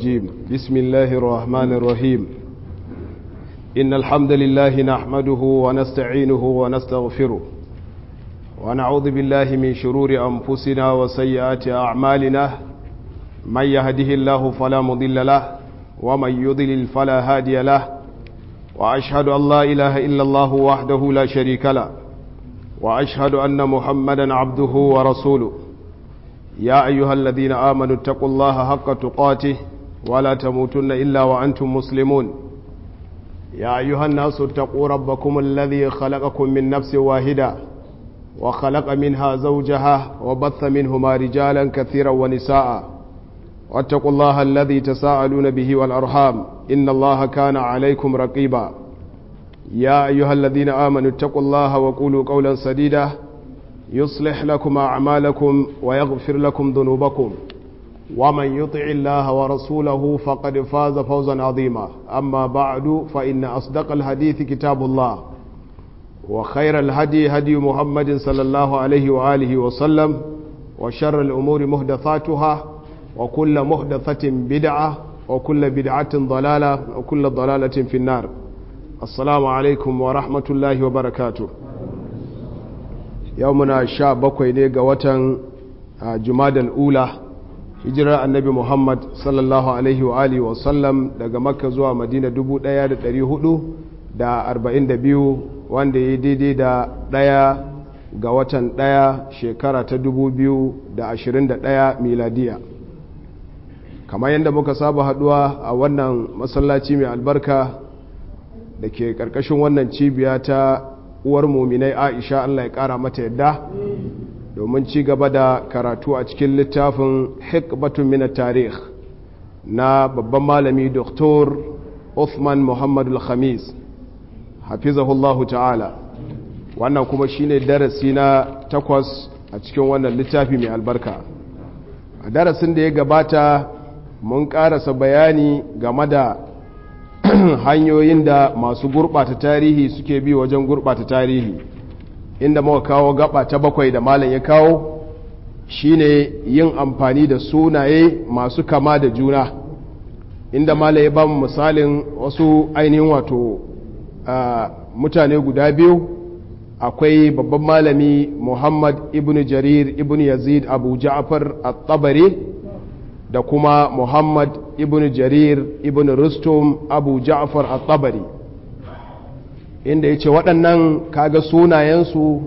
الرجيم بسم الله الرحمن الرحيم إن الحمد لله نحمده ونستعينه ونستغفره ونعوذ بالله من شرور أنفسنا وسيئات أعمالنا من يهده الله فلا مضل له ومن يضلل فلا هادي له وأشهد أن لا إله إلا الله وحده لا شريك له وأشهد أن محمدا عبده ورسوله يا أيها الذين آمنوا اتقوا الله حق تقاته ولا تموتن إلا وأنتم مسلمون يا أيها الناس اتقوا ربكم الذي خلقكم من نفس واحدة وخلق منها زوجها وبث منهما رجالا كثيرا ونساء واتقوا الله الذي تساءلون به والأرحام إن الله كان عليكم رقيبا يا أيها الذين آمنوا اتقوا الله وقولوا قولا سديدا يصلح لكم أعمالكم ويغفر لكم ذنوبكم ومن يطع الله ورسوله فقد فاز فوزا عظيما أما بعد فإن أصدق الحديث كتاب الله وخير الهدي هدي محمد صلى الله عليه وآله وسلم وشر الأمور محدثاتها وكل محدثة بدعة وكل بدعة ضلالة وكل ضلالة في النار السلام عليكم ورحمة الله وبركاته يومنا الشعب بكوي نيغا وطن جماد الأولى hijirar annabi Muhammad sallallahu alaihi wa alihi wa sallam daga Makka zuwa Madina 1442 wanda ya daidai da 1 ga watan 1 shekara ta 2021 miladiya. Kamar yadda muka saba haduwa a wannan masallaci mai albarka da ke karkashin wannan cibiya ta uwar muminai Aisha Allah ya kara mata yadda domin ci gaba da karatu a cikin littafin hikbatun min tarikh na babban malami Dr. Uthman Muhammad al-Khamis hafizahullahu ta'ala. Wannan kuma shine darasi na 8 a cikin wannan littafi mai albarka. A darasin da ya gabata mun karasa bayani game da hanyoyin da masu gurbata tarihi suke bi wajen gurbata tarihi, inda muka kawo gaba ta 7 da malam ya kawo shine yin amfani da sunaye masu kama da juna, inda malam ya ba mu misalin wasu ainihin wato mutane guda biyu. Akwai babban malami Muhammad ibn Jarir ibn Yazid Abu Ja'far at-Tabari da kuma Muhammad ibn Jarir ibn Rustum Abu Ja'far at-Tabari, inda ya ce waɗannan kaga sunayensu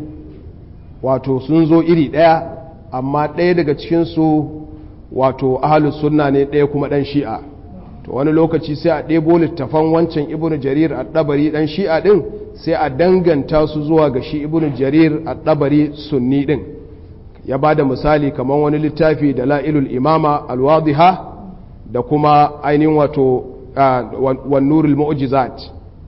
wato sun zo iri ɗaya, amma ɗaya daga cikinsu wato ahalus sunna ne, ɗaya kuma ɗan shi'a. To wani lokaci sai a ɗebo littafan wancan ibnu jarir at-tabari ɗan shi'a ɗin sai a danganta su zuwa ga shi ibnu jarir at-tabari sunni ɗin. Ya ba da misali kamar wani littafi da la'ilul imama al-wadiha da kuma ainihin wato wan nurul mu'jizat.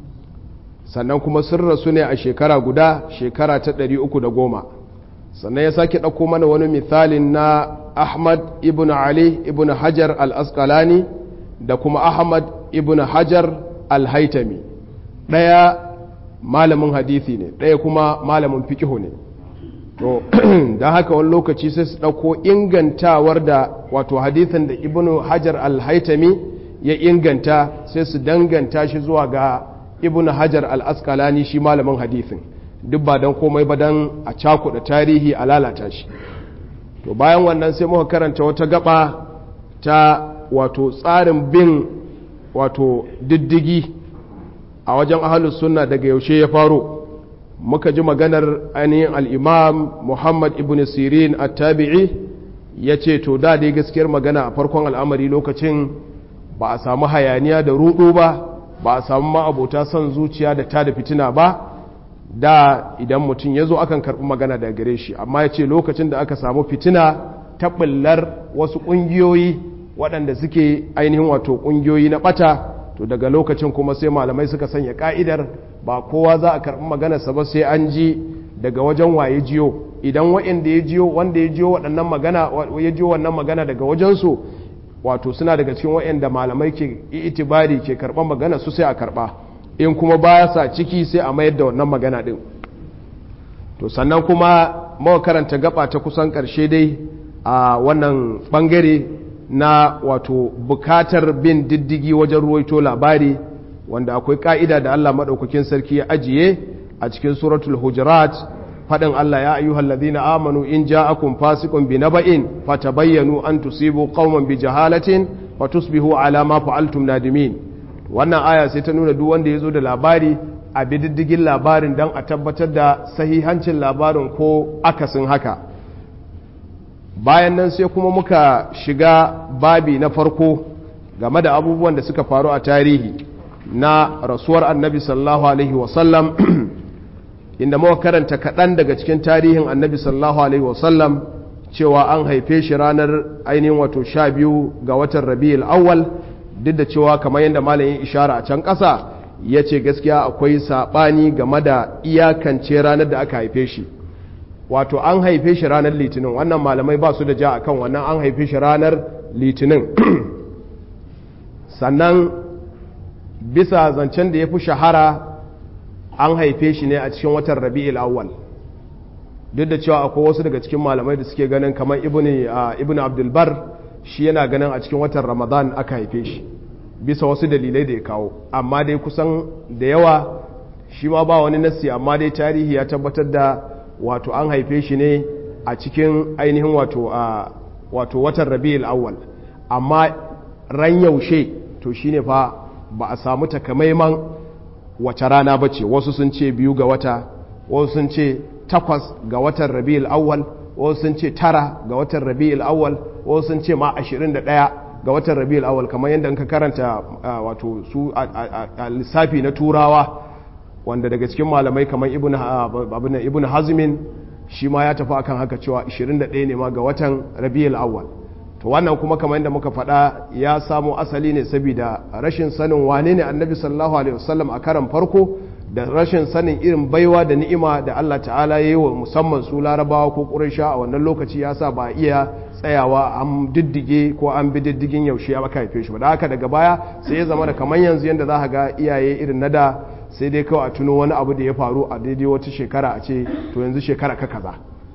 Sannan kuma sun rasu ne a shekara guda, shekara ta 310. Sannan ya sake ɗauko mana wani misalin na Ahmad ibn Ali ibn Hajar al-Asqalani da kuma Ahmad ibn Hajar al-Haitami. Ɗaya malamin hadithi ne, ɗaya kuma malamin fiqh ne. To don haka wani lokaci sai su ɗauko ingantawar da wato hadithin da ibn Hajar al-Haitami ya inganta sai su danganta shi zuwa ga ibn Hajar al-Asqalani shi malamin hadithin, duk ba don komai ba don a cakuɗa tarihi a lalata shi. To bayan wannan sai muka karanta wata gaba ta wato tsarin bin wato diddigi a wajen ahlus sunna daga yaushe ya faro. Muka ji maganar ainihin al-Imam Muhammad ibn Sirin at-Tabi'i ya ce to da dai gaskiyar magana a farkon al'amari lokacin ba a samu hayaniya da rudu ba a samu ma'abota son zuciya da ta da fitina ba, da idan mutum ya zo akan karɓi magana daga gare shi. Amma ya ce lokacin da aka samu fitina ta ɓullar wasu ƙungiyoyi waɗanda suke ainihin wato ƙungiyoyi na ɓata, to daga lokacin kuma sai malamai suka sanya ƙa'idar ba kowa za a karɓi maganarsa ba sai an ji daga wajen waye jiyo. Idan wanda ya jiyo waɗannan magana ya jiyo wannan magana daga wajensu, wato suna daga cikin waɗanda malamai ke itibari ke karɓar magana su sai a karɓa, in kuma ba sa ciki sai a mayar da wannan magana ɗin. To sannan kuma mawa karanta gaba ta kusan ƙarshe dai a wannan ɓangare na wato bukatar bin diddigi wajen ruwaito labari, wanda akwai ka'ida da Allah maɗaukakin sarki ya ajiye a cikin suratul hujurat, faɗin Allah ya ayyuhal ladhina amanu in ja'akum fasiqun binaba'in fatabayyanu an tusibu qauman bijahalatin fatusbihu ala ma fa'altum nadimin. Wannan aya sai ta nuna duk wanda yazo da labari a bididdigin labarin dan a tabbatar da sahihancin labarin ko akasin haka. Bayan nan sai kuma muka shiga babi na farko game da abubuwan da suka faru a tarihi na rasuwar annabi sallallahu alaihi wasallam, inda muka karanta kaɗan daga cikin tarihin annabi sallallahu alaihi wasallam cewa an haife shi ranar ainihin wato 12 ga watan rabi'ul awwal, duk da cewa kamar yadda malamin ishara a can ƙasa ya ce gaskiya akwai saɓani game da iyakance ranar da aka haife shi. Wato an haife shi ranar litinin, wannan malamai ba su da ja akan wannan, an haife shi ranar litinin. Sannan bisa zancen da ya fi shahara an haife shi ne a cikin watan rabi'ul awwal, duk da cewa akwai wasu daga cikin malamai da suke ganin kamar ibn abdulbar shi yana ganin a cikin watan ramadan aka haife shi bisa wasu dalilai da ya kawo, amma dai kusan da yawa shi ma ba wani nassi, amma dai tarihi ya tabbatar da wato an haife shi ne a cikin ainihin wato watan rabi'ul awwal. Amma ran yaushe to shine fa ba a samu takamaiman wace rana bace, wasu sun ce 2 ga wata, wasu sun ce 8 ga watan rabi'ul awwal, wasu sun ce 9 ga watan rabi'ul awwal, wasu sun ce ma 21 ga watan rabi'ul awwal, kamar yadda ka karanta wato su a lissafi na turawa, wanda daga cikin malamai kamar ibn hazmin shi ma ya tafi akan haka cewa 21 ne ma ga watan rabi'ul awwal. to wannan kuma kamar yadda muka faɗa ya samo asali ne saboda rashin sanin wane ne annabi sallallahu alaihi wasallam a karan farko, da rashin sanin irin baiwa da ni'ima da Allah ta'ala ya yi wa musamman su larabawa ko ƙuraisha a wannan lokaci, ya sa ba iya tsayawa an diddige ko an bi diddigin yaushe aka haife shi ba. Da haka daga baya sai ya zama da kamar yanzu yadda za ka ga iyaye irin na da sai dai kawai a tuno wani abu da ya faru a daidai wata shekara a ce to yanzu shekara ka kaza.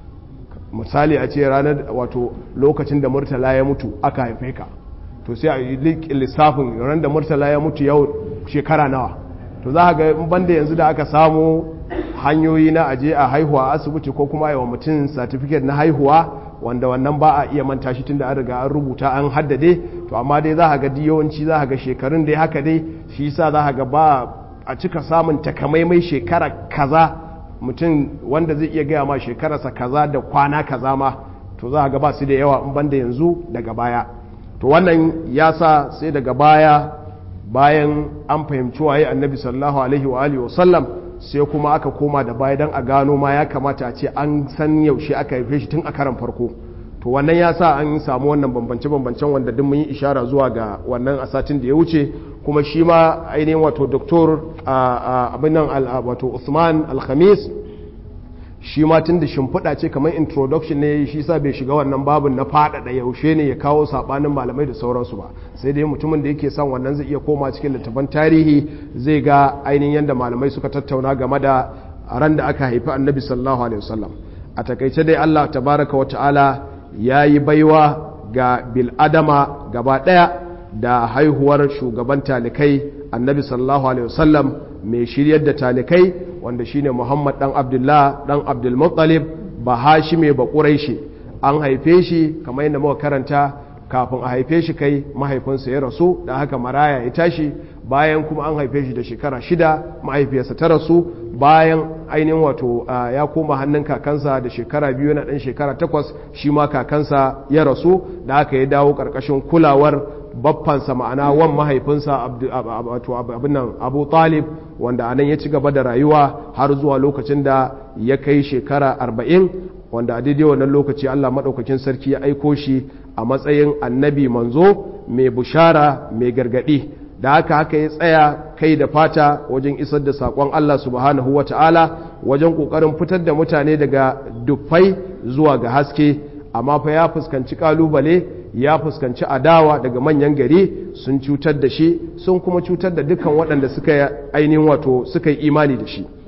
Misali a ce ranar wato lokacin da Murtala ya mutu aka haife ka, to sai a yi lissafin ran da Murtala ya mutu yau shekara nawa. To za ga banda yanzu da aka samu hanyoyi na aje a haihuwa a asibiti ko kuma yawa mutum certificate na haihuwa, wanda wannan ba a iya manta shi tun da an riga an rubuta an haddade. To amma dai za ga yawanci za ga shekarun dai haka dai, shi yasa za ga ba a cika samun takamaimai shekara kaza mutum wanda zai iya gaya ma shekararsa kaza da kwana kaza ma, to za ga ba su da yawa in banda yanzu daga baya. To wannan ya sa sai daga baya, bayan an fahimci waye annabi sallallahu alaihi wa alihi wasallam, sai kuma aka koma da baya dan a gano ma ya kamata a ce an san yaushe aka haife shi tun a karan farko. To wannan ya sa an samu wannan bambance-bambancen wanda duk mun yi ishara zuwa ga wannan a satin da ya wuce. Kuma shi ma ainihin wato doktor abin nan wato Usman Al-Khamis, shi ma tun da shimfiɗa ce kamar introduction ne, shi sa bai shiga wannan babin na faɗaɗa yaushe ne ya kawo saɓanin malamai da sauransu ba. Sai dai mutumin da yake son wannan zai iya koma cikin littafan tarihi, zai ga ainihin yadda malamai suka tattauna game da ran da aka haifi annabi sallallahu alaihi wasallam. A takaice dai Allah tabaraka wa ta'ala ya yi baiwa ga bil'adama gaba ɗaya da haihuwar shugaban talikai annabi sallallahu alaihi wasallam, mai shiryar da talikai, wanda shine Muhammad dan Abdullah dan Abdul Muttalib ba Hashime ba Quraishi. An haife shi kamar yadda muka karanta, kafin a haife shi kai mahaifinsa ya rasu, da haka maraya ya tashi. Bayan kuma an haife shi da shekara 6 mahaifiyarsa ta rasu. Bayan ainihin wato ya koma hannun kakansa da shekara 2 na dan shekara 8, shi ma kakansa ya rasu, da haka ya dawo karkashin kulawar baffansa, ma'ana wan mahaifinsa abin nan Abu Talib, wanda anan ya ci gaba da rayuwa har zuwa lokacin da ya kai shekara 40, wanda a daidai wannan lokaci Allah madaukakin sarki ya aiko shi a matsayin annabi manzo mai bushara mai gargadi. Da haka ya tsaya kai da fata wajen isar da saƙon Allah subhanahu wa ta'ala, wajen ƙoƙarin fitar da mutane daga dufai zuwa ga haske. Amma fa ya fuskanci ƙalubale, ya fuskanci adawa daga manyan gari, sun cutar da shi, sun kuma cutar da dukkan waɗanda suka ainihin wato suka yi imani da shi.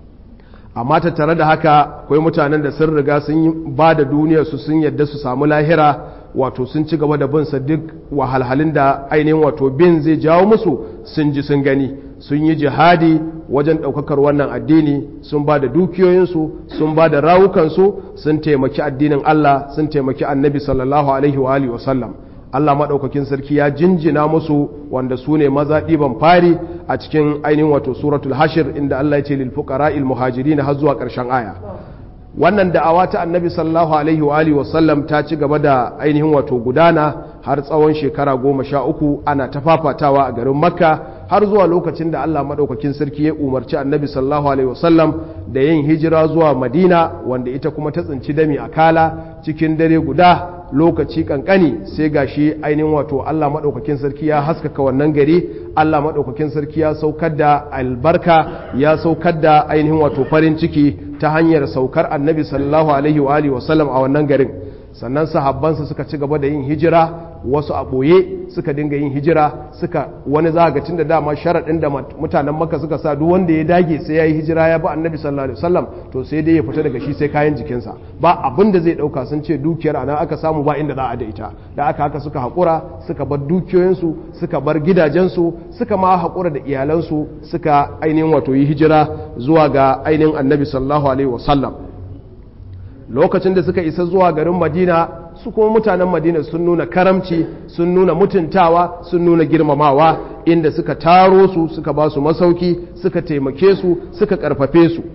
Amma tattare da haka akwai mutanen da sun riga sun ba da duniyarsu sun yadda su samu lahira, wato sun ci gaba da binsa duk wahalhalun da ainihin wato bin zai jawo musu sun ji sun gani, sun yi jihadi wajen ɗaukakar wannan addini, sun ba da dukiyoyinsu, sun ba da rawukansu, sun taimaki addinin Allah, sun taimaki annabi sallallahu alaihi wa alihi wasallam. Allah maɗaukakin sarki ya jinjina musu, wanda su ne maza ɗiban fari a cikin ainihin wato suratul hashir, inda Allah ya ce lil fuqara'il muhajirin har zuwa ƙarshen aya. Wannan da'awa ta annabi sallallahu alaihi wa alihi wasallam ta ci gaba da ainihin wato gudana har tsawon shekara 13 ana ta fafatawa a garin Makka, har zuwa lokacin da Allah maɗaukakin sarki ya umarci annabi sallallahu alaihi wasallam da yin hijira zuwa Madina, wanda ita kuma ta tsinci dami a kala cikin dare guda, lokaci kankani sai gashi ainihin wato Allah maɗaukakin sarki ya haskaka wannan gari, Allah maɗaukakin sarki ya saukar da albarka, ya saukar da ainihin wato farin ciki ta hanyar saukar annabi sallallahu alaihi wa alihi wasallam a wannan garin. Sannan sahabbansa suka ci gaba da yin hijira, wasu a ɓoye suka dinga yin hijira, suka wani zagacin da dama sharaɗin da mutanen Makka suka sa duk wanda ya dage sai ya yi hijira ya ba annabi sallallahu alaihi wasallam, to sai dai ya fita daga shi sai kayan jikinsa, ba abin da zai ɗauka. Sun ce dukiyar ana aka samu ba inda za a da ita, da aka haka suka haƙura, suka bar dukiyoyinsu, suka bar gidajensu, suka ma haƙura da iyalansu, suka ainihin wato yi hijira zuwa ga ainihin annabi sallallahu alaihi wasallam. Lokacin da suka isa zuwa garin Madina, su kuma mutanen Madina sun nuna karamci, sun nuna mutuntawa, sun nuna girmamawa, inda suka taro su, suka ba su masauki, suka taimake su, suka karfafe su.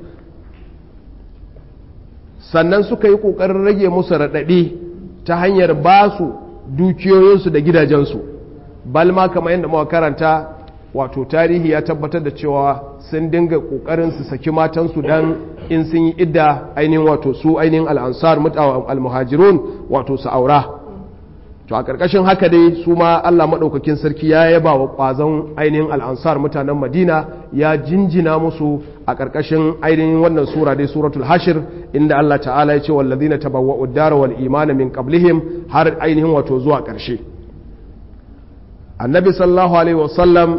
Sannan suka yi ƙoƙarin rage musu raɗaɗi ta hanyar ba su dukiyoyinsu da gidajensu. Balma kamar yadda muka karanta, wato tarihi ya tabbatar da cewa sun dinga ƙoƙarin su saki matansu dan in sun yi idda ainihin wato su ainihin al'ansar al-muhajirun wato su aura. To a ƙarƙashin haka dai su ma Allah maɗaukakin sarki ya yaba wa ƙwazon ainihin al'ansar mutanen Madina, ya jinjina musu a ƙarƙashin ainihin wannan sura dai suratul hashir, inda Allah ta'ala ya ce wallazina tabawwa'u ad-dara wal imana min qablihim har ainihin wato zuwa ƙarshe. Annabi sallallahu alaihi wasallam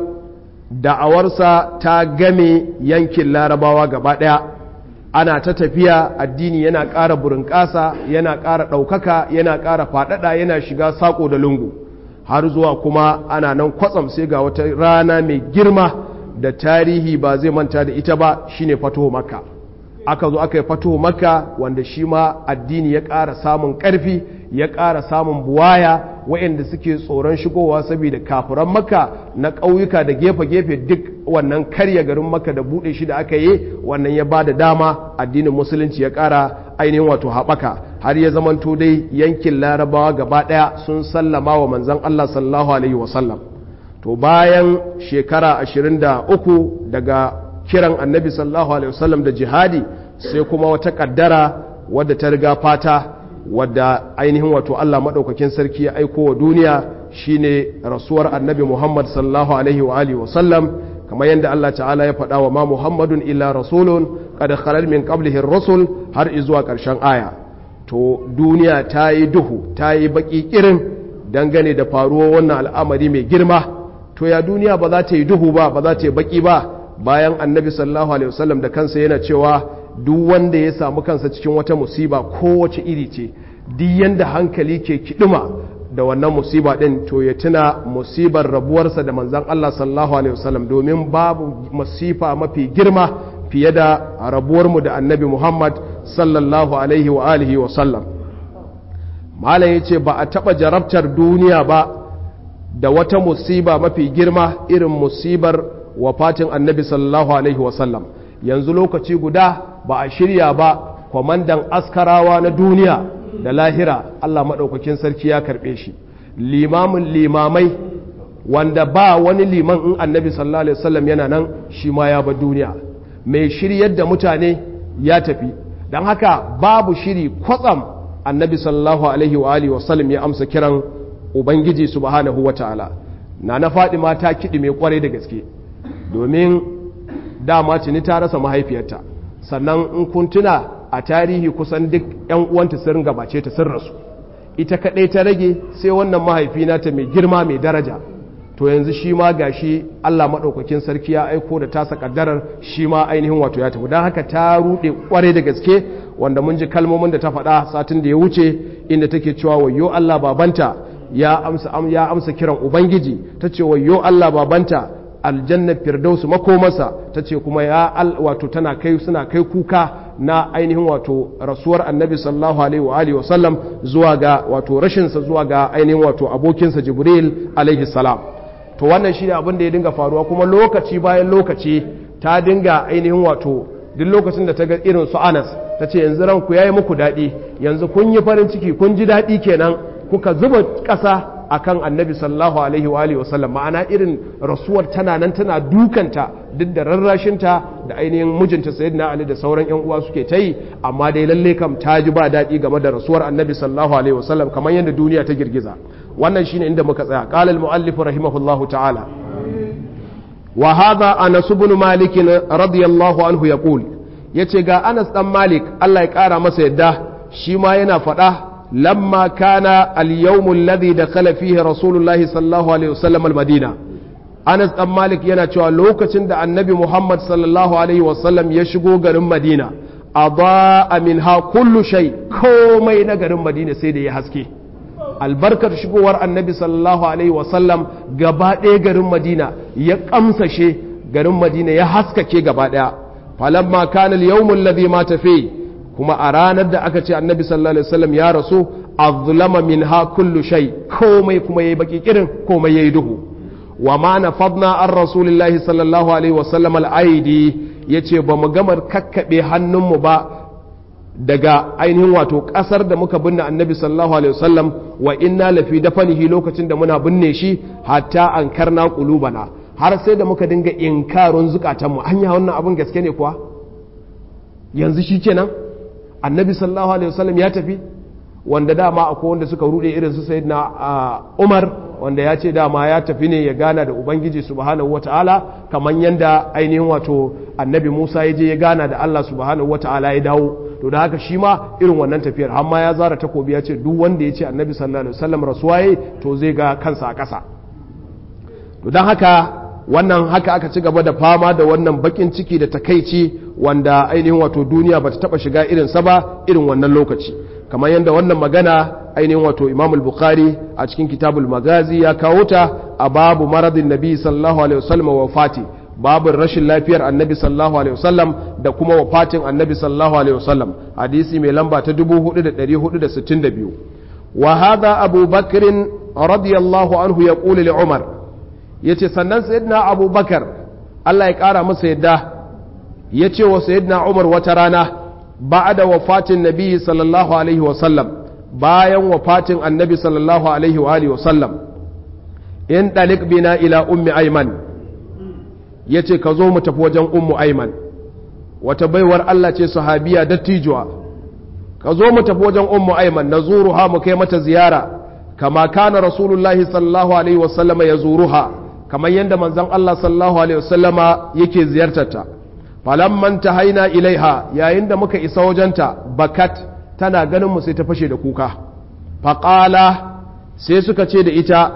da'awarsa ta game yankin Larabawa gaba ɗaya. Ana ta tafiya, addini yana ƙara burinƙasa, yana ƙara ɗaukaka, yana ƙara faɗaɗa, yana shiga saƙo da lungu, har zuwa kuma ana nan kwatsam sai ga wata rana mai girma da tarihi ba zai manta da ita ba, shine fatuhu Makka. Aka zo aka yi fatuhu Makka, wanda shi ma addini ya ƙara samun ƙarfi, ya ƙara samun buwaya. Waɗanda suke tsoron shigowa saboda kafiran Makka na ƙauyuka da gefe-gefe, duk wannan karya garin Makka da buɗe shi da aka yi, wannan ya ba da dama addinin musulunci ya ƙara ainihin wato haɓaka, har ya zamanto dai yankin Larabawa gaba ɗaya sun sallama wa manzon Allah sallallahu alaihi wasallam. To bayan shekara 23 daga kiran annabi sallallahu alaihi wasallam da jihadi, sai kuma wata ƙaddara wadda ta riga fata, wadda ainihin wato Allah maɗaukakin sarki ya aiko wa duniya, shine rasuwar annabi Muhammad sallallahu alaihi wa alihi wasallam, kamar yadda Allah ta'ala ya faɗa wa ma Muhammadun illa rasulun qad khalal min qablihi ar-rusul har izuwa ƙarshen aya. To duniya ta yi duhu, ta yi baki irin dangane da faruwar wannan al'amari mai girma. To ya duniya ba za ta yi duhu ba, ba za ta yi baki ba, bayan annabi sallallahu alaihi wasallam da kansa yana cewa duk wanda ya samu kansa cikin wata musiba kowace iri ce, duk yanda hankali ke kidima da wannan musiba din, to ya tuna musibar rabuwarsa da manzon Allah sallallahu alaihi wasallam, domin babu masifa mafi girma fiye da rabuwarmu da annabi Muhammad sallallahu alaihi wa alihi wasallam. Malam yace ba a taba jarabtar duniya ba da wata musiba mafi girma irin musibar wafatin annabi sallallahu alaihi wasallam. Yanzu lokaci guda ba a shirya ba, kwamandan askarawa na duniya da lahira Allah maɗaukakin sarki ya karɓe shi, limamin limamai wanda ba wani liman in annabi sallallahu alaihi wasallam yana nan, shi ma ya bar duniya, mai shiryar da mutane ya tafi. don haka babu shiri kwatsam annabi sallallahu alaihi wa alihi wasallam ya amsa kiran ubangiji subhanahu wataala. na Fadima ta kiɗi mai kwarai da gaske, domin dama ce ni ta rasa mahaifiyarta, sannan in kun tuna a tarihi kusan duk yan uwanta sun gabace ta sun rasu, ita kadai ta rage, sai wannan mahaifina ta mai girma mai daraja. to yanzu shi ma gashi Allah madaukakin sarki ya aiko da tasa kaddarar, shi ma ainihin wato ya tafi. don haka ta rude kwarai da gaske, wanda mun ji kalmomin da ta faɗa satin da ya wuce inda take cewa wayyo Allah babanta ya amsa kiran ubangiji tace wayyo Allah babanta aljanna firdaus makomarsa tace kuma wato suna kai kuka na ainihin wato rasuwar annabi sallallahu alaihi wa alihi wasallam zuwa ga wato rashin sa zuwa ga ainihin wato abokinsa jibril alaihi salam. to wannan shine abin da ya dinga faruwa kuma lokaci bayan lokaci ta dinga ainihin wato duk lokacin da ta ga irin su Anas tace yanzu ranku yayi muku dadi, yanzu kun yi farin ciki kun ji dadi kenan kuka zuba ƙasa akan annabi sallallahu alaihi wa alihi wasallam, ma'ana irin rasuwar tana nan tana dukanta duk da rarrashinta da ainihin mijinta sayyidina Ali da sauran yan uwa suke ta yi, amma dai lalle kam ta ji ba daɗi game da rasuwar annabi sallallahu alaihi wasallam kamar yadda duniya ta girgiza. wannan shine inda muka tsaya. qala al-muallif rahimahullahu ta'ala wa hadha Anas ibn Malik radiyallahu anhu yaqul, yace ga Anas dan Malik Allah ya kara masa yadda shi ma yana faɗa لما كان اليوم الذي دخل فيه رسول الله صلى الله عليه وسلم المدينة. أنس بن مالك yana cewa lokacin da annabi Muhammad sallallahu alaihi wasallam ya shigo garin Madina adaa minha kullu shay, komai na garin Madina sai da ya haske. albarkar shigowar annabi sallallahu alaihi wasallam gaba ɗaya garin Madina ya kamsashe garin Madina ya haskake gaba ɗaya. falamma kana al-yawm alladhi mata fihi, kuma a ranar da aka ce annabi sallallahu alaihi wasallam ya rasu azlama minha kullu shay, komai kuma yayi baki kirin, komai yayi duhu. wa ma nafadna an rasulillahi sallallahu alaihi wasallam al-aidi, yace ba mu gamar kakkabe hannunmu ba daga ainihin wato kasar da muka binne annabi sallallahu alaihi wasallam, wa inna lafi dafanihi, lokacin da muna binne shi hatta ankarna qulubana, har sai da muka dinga inkarun zukatanmu, anya wannan abin gaske ne kuwa yanzu shi kenan annabi sallallahu alaihi wasallam ya tafi. wanda dama akwai wanda suka rude irin su sayyidina Umar, wanda ya ce dama ya tafi ne ya gana da ubangiji subhanahu wataala, kaman yanda ainihin wato annabi Musa ya je ya gana da Allah subhanahu wataala ya dawo. to da haka shi ma irin wannan tafiyar har ma ya zara takobi ya ce duk wanda ya ce annabi sallallahu alaihi wasallam rasuwa yayi to zai ga kansa a ƙasa. to dan haka wannan haka aka ci gaba da fama da wannan bakin ciki da takaici wanda ainihin wato duniya bata taba shiga irin sa ba irin wannan lokaci, kamar yadda wannan magana ainihin wato Imam al-Bukhari a cikin Kitabul Magazi ya kawo ta a babu maradin Nabi sallallahu alaihi wasallam wa wafati, babin rashin lafiyar Annabi sallallahu alaihi wasallam da kuma wafatin Annabi sallallahu alaihi wasallam, hadisi mai lamba ta 4462. wa hadha Abu Bakr radiyallahu anhu yaqulu li Umar, yace sannan sayyidina Abu Bakar Allah ya kara masa yadda yace wa sayyidina Umar wata rana ba'da wafatin Nabi sallallahu alaihi wasallam, bayan wafatin Annabi sallallahu alaihi wa alihi wasallam, in dalik bina ila ummi Ayman, yace ka zo mu tafi wajen ummu Ayman, wata baiwar Allah ce sahabiya dattijuwa, ka zo mu tafi wajen ummu Ayman nazuruha mu kai mata ziyara, kama kana rasulullahi sallallahu alaihi wasallam yazuruha, kamar yadda manzon Allah sallallahu alaihi wasallama yake ziyartarta. falamman tahaina ilaiha, yayin da muka isa wajenta, bakat, tana ganin mu sai ta fashe da kuka. faqala, sai suka ce da ita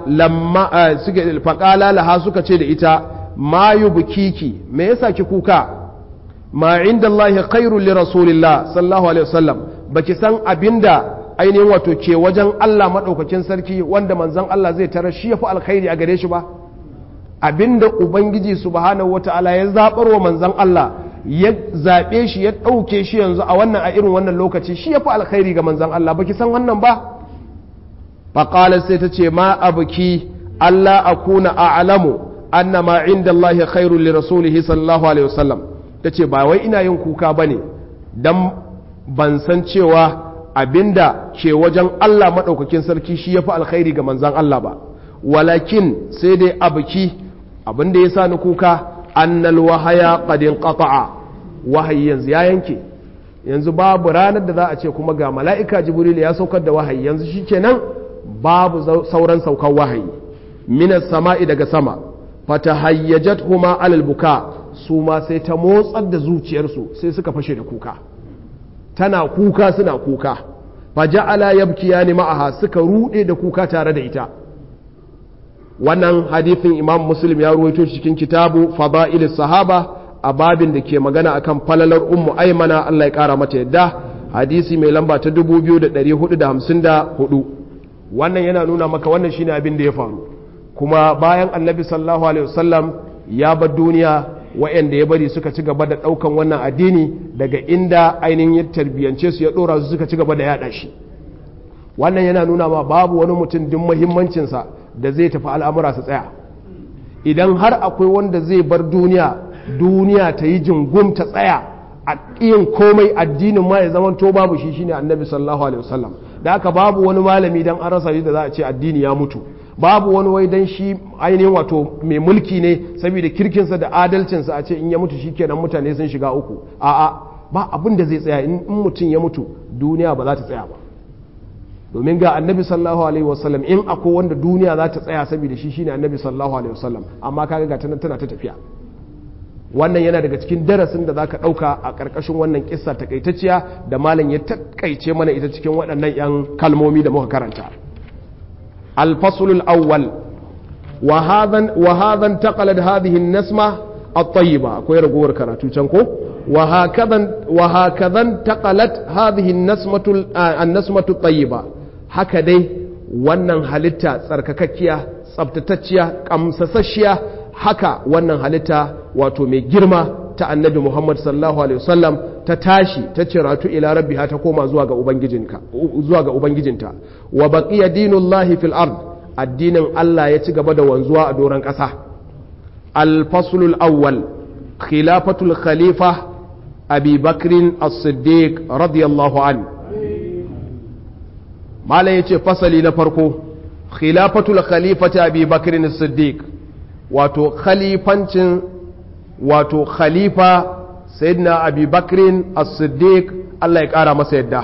faqala laha, suka ce da ita ma yubkiki, me yasa ki kuka? ma indallahi khairul li rasulillah sallallahu alaihi wasallam, baki san abinda ainihin wato ke wajen Allah madaukakin sarki wanda manzon Allah zai tarar shi yafi alkhairi a gare shi ba? abinda ubangiji subhanahu wataala ya zabar wa manzon Allah, ya zabe shi ya dauke shi yanzu a wannan a irin wannan lokaci, shi yafi alkhairi ga manzon Allah, baki san wannan ba? faqala, sai ta ce ma abuki alla akuna a'lamu anna ma indallahi khairul li rasulihi sallallahu alaihi wasallam, tace ba wai ina yin kuka bane dan ban san cewa abinda ke wajen Allah madaukakin sarki shi yafi alkhairi ga manzon Allah ba, walakin sai dai abuki, abinda ya sa ni kuka annal wahaya qad inqata'a, wahayi yanzu ya yanke, yanzu babu ranar da za a ce kuma ga mala'ika jibril ya saukar da wahayi, yanzu shikenan babu sauran saukar wahayi minas sama'i, daga sama. fatahayyajatuhuma alal buka, su ma sai ta motsar da zuciyarsu sai suka fashe da kuka, tana kuka suna kuka. faja'ala yabkiyani ma'aha, suka rude da kuka tare da ita. wannan hadithin Imam Muslim ya ruwaito cikin kitabu Fada'ilis Sahaba a babin da ke magana akan falalar ummu Aymana, Allah ya kara mata yadda. hadisi mai lamba ta 2454. wannan yana nuna maka wannan shine abin da ya faru, kuma bayan annabi sallallahu alaihi wasallam ya bar duniya wa'anda ya bari suka ci gaba da daukan wannan addini daga inda ainihin ya tarbiyance su ya dora su suka ci gaba da yada shi. wannan yana nuna ma babu wani mutum din muhimmancinsa da zai tafi al'amura su tsaya. idan har akwai wanda zai bar duniya ta yi jingum ta tsaya a ƙiyin komai addinin ma ya zama to babu shi shine annabi sallallahu alaihi wasallam. da haka babu wani malami dan an rasa shi da za a ce addini ya mutu, babu wani wai dan shi ainihin wato mai mulki ne saboda kirkinsa da adalcinsa a ce in ya mutu shikenan mutane sun shiga uku. a'a, ba abin da zai tsaya. in mutum ya mutu duniya ba za ta tsaya ba, domin ga annabi sallallahu alaihi wasallam in akwai wanda duniya za ta tsaya saboda shi shine annabi sallallahu alaihi wasallam, amma kaga ga tana ta tafiya. wannan yana daga cikin darasin da zaka dauka a karkashin wannan kissa takaitacciya da malam ya takaice mana ita cikin waɗannan yan kalmomi da muka karanta. al-fasl al-awwal wa hadha intaqalat hadhihi an-nasma at-tayyiba. akwai ragowar karatu can ko وهكذا انتقلت هذه النسمة الطيبة. haka dai wannan halitta tsarkakakkiya, tsabtatacciya, kamsasasshiya, haka wannan halitta wato mai girma ta annabi Muhammad sallallahu alaihi wasallam ta tashi ta ciratu ila rabbiha, ta koma zuwa ga ubangijinta. wa baqiya dinullahi fil ard, addinin Allah ya ci gaba da wanzuwa a doran ƙasa. al-faslul awwal khilafatul khalifa abi bakrin as-siddiq radiyallahu an. malam yace fasali na farko, khilafatul khalifati abi bakrin as-siddiq, wato khalifancin wato khalifa sayyidina abi bakrin as-siddiq Allah ya kara masa yadda.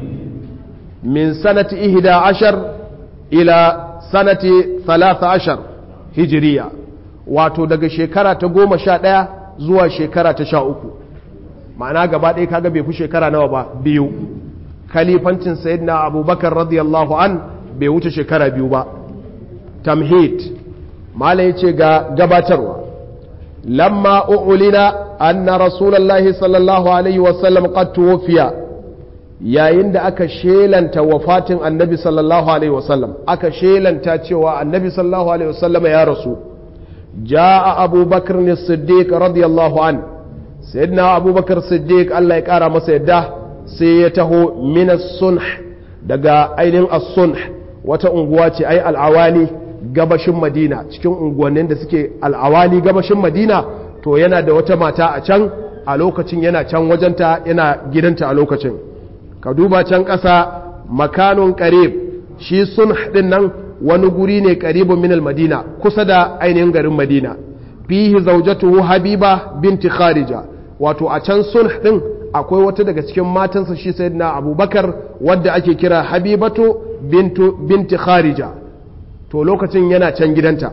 min sanati 11 ila sanati 13 hijriya, wato daga shekara ta 11 zuwa shekara ta 13. ma'ana gaba ɗaya kaga bai fi shekara nawa ba, 2. khalifancin sayyidina abubakar radiyallahu an bai wuce shekara 2 ba. tamhid, mala yace ga gabatarwa. lamma u'lina anna rasulullahi sallallahu alaihi wasallam qad tuwfiya, yayin da aka shelanta wafatin annabi sallallahu alaihi wasallam, aka shelanta cewa annabi sallallahu alaihi wasallam ya rasu. jaa abubakar as-siddiq radiyallahu an, sayyidina abubakar siddiq Allah ya kara masa yadda sai ya taho min as-sunh, daga ainihin as-sunh wata unguwa ce ai al-awali gabashin Madina, cikin unguwannin da suke al-awali gabashin Madina, to yana da wata mata a can a lokacin, yana can wajenta, yana gidanta a lokacin. ka duba can ƙasa makanun qarib, shi sunh din nan wani guri ne qaribun min al-Madina, kusa da ainihin garin Madina. fihi zawjatuhu Habiba binti Kharija, wato a can sulh din akwai wata daga cikin matansa shi sayyidina Abubakar wadda ake kira Habibatu binti Kharija, to lokacin yana can gidanta.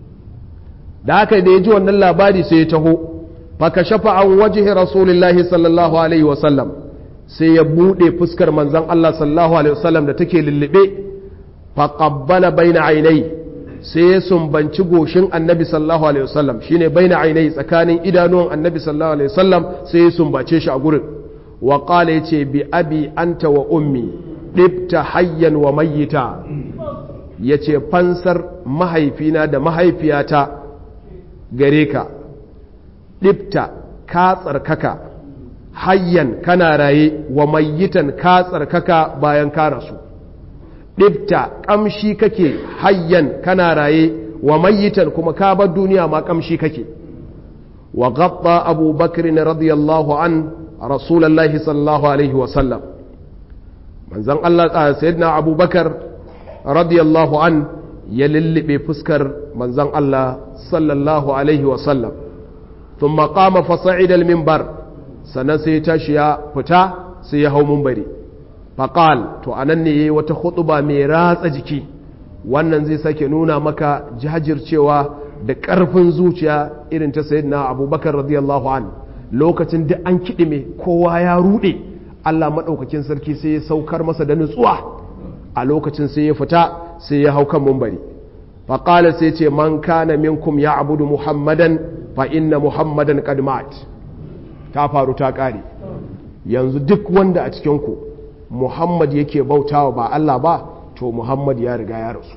da haka da ya ji wannan labari sai ya taho, faka shafa an wajhi rasulullahi sallallahu alaihi wasallam, sai ya bude fuskar manzon Allah sallallahu alaihi wasallam da take lullube. faqabbala baina ainai, sai ya sumbanci goshin annabi sallallahu alaihi wasallam, shine baina ainai, tsakanin idanuwan annabi sallallahu alaihi wasallam, sai ya sumbace shi a gurin. wa qala yace bi abi anta wa ummi dibta hayyan wa mayyita, yace fansar mahaifina da mahaifiyata gare ka. dibta, ka tsarkaka, hayyan kana raye, wa mayyitan ka tsarkaka bayan ka rasu. ɗibta ƙamshi kake, hayyan kana raye, wa mayyitan kuma ka bar duniya ma ƙamshi kake. wa gabba abu bakrin radiyallahu an rasulallahi sallallahu alaihi wasallam, manzan Allah sayyidina abu bakar radiyallahu an ya lullube fuskar manzan Allah sallallahu alaihi wasallam. ثم قام فصعد المنبر, sannan sai ya tashi ya fita sai ya hau munbari. faƙal, to anan ne yayi wata khutuba mai ratsa jiki. wannan zai sake nuna maka jajircewa da ƙarfin zuciya irin ta sayyidina abubakar radiyallahu an. lokacin da an kiɗime kowa ya ruɗe, Allah maɗaukakin sarki sai ya saukar masa da nutsuwa. a lokacin sai ya fita sai ya hau kan munbari. faƙala sai ce, man kana minkum ya abudu muhammadan fa inna muhammadan qad mat. ta faru ta ƙare. yanzu duk wanda a cikinku Muhammad yake bautawa ba Allah ba to Muhammad ya riga ya rasu.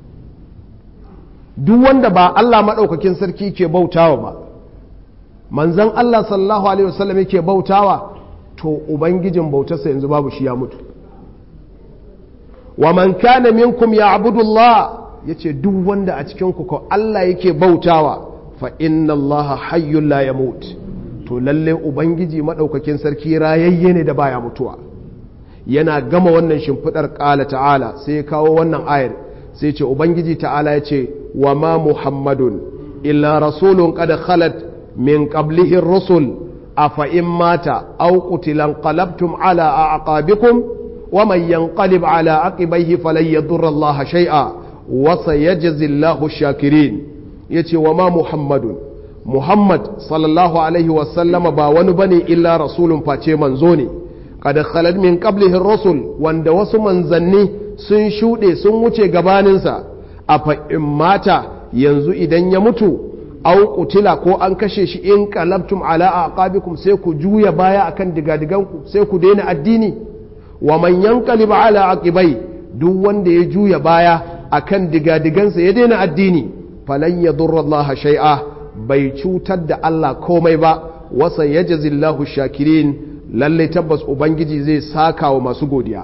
Duk wanda ba Allah maɗaukakin sarki ke bautawa ba, manzan Allah sallallahu alaihi wasallam yake bautawa, to ubangijin bautarsa yanzu babu shi, ya mutu. Wa man kana minkum ya'budu Allah, yace duk wanda a cikin ku ko Allah yake bautawa, fa inna Allah hayyul la yamut, to lalle ubangiji maɗaukakin sarki rayayye ne da baya mutuwa. Yana gama wannan shimfidar qala ta'ala, sai ya kawo wannan ayar, sai ce ubangiji ta'ala yace wa ma muhammadun illa rasulun qad khalat min qablihi ar-rusul afa in mata aw qutila anqalabtum ala a'qabikum wa man yanqalib ala aqibaihi falan yadurra Allah shay'a wa sayajzi Allahu ash-shakirin. yace wa ma muhammadun, Muhammad sallallahu alaihi wa sallama ba wani bane illa rasulun face manzo ne, qad khalat min qablihi ar-rusul, wanda wasu manzanni sun shude sun wuce gabaninsa. Afa in mata, yanzu idan ya mutu, au qutila ko an kashe shi, in qalabtum ala aqabikum, sai ku juya baya akan digadiganku, sai ku daina addini. Wa man yanqalib ala aqibai, duk wanda ya juya baya akan digadigansa ya daina addini, falan yadurra Allah shay'a, bai cutar da Allah komai ba. Wa sayajzillahu shakirin, lalle tabbas ubangiji zai saka wa masu godiya.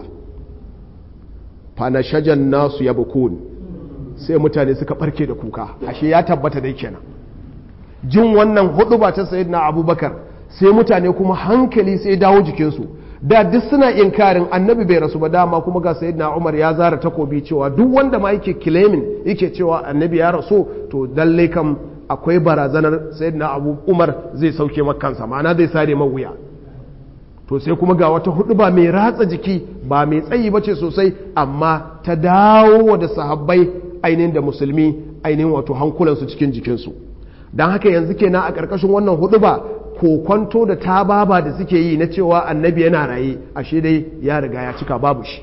Fa nashajan nasu yabkun, sai mutane suka barke da kuka. Ashe ya tabbata dai kenan, jin wannan huduba ta sayyidina Abubakar, sai mutane kuma hankali sai dawo jikinsu. Da duk suna inkarin annabi bai rasu ba, dama kuma ga sayyidina Umar ya zara takobi cewa duk wanda ma yake claiming yake cewa annabi ya rasu, to lalle kam akwai barazanar sayyidina Umar zai sauke makansa, ma'ana zai sare mawuya. To sai kuma ga wata huduba mai ratsa jiki, ba mai tsayi bace sosai, amma ta dawo da sahabbai ainihin da musulmi ainihin wato hankulansu cikin jikinsu. Don haka yanzu kenan a ƙarƙashin wannan huduba, kokwanto da tababa da suke yi na cewa annabi yana raye, ashe dai ya riga ya cika babu shi.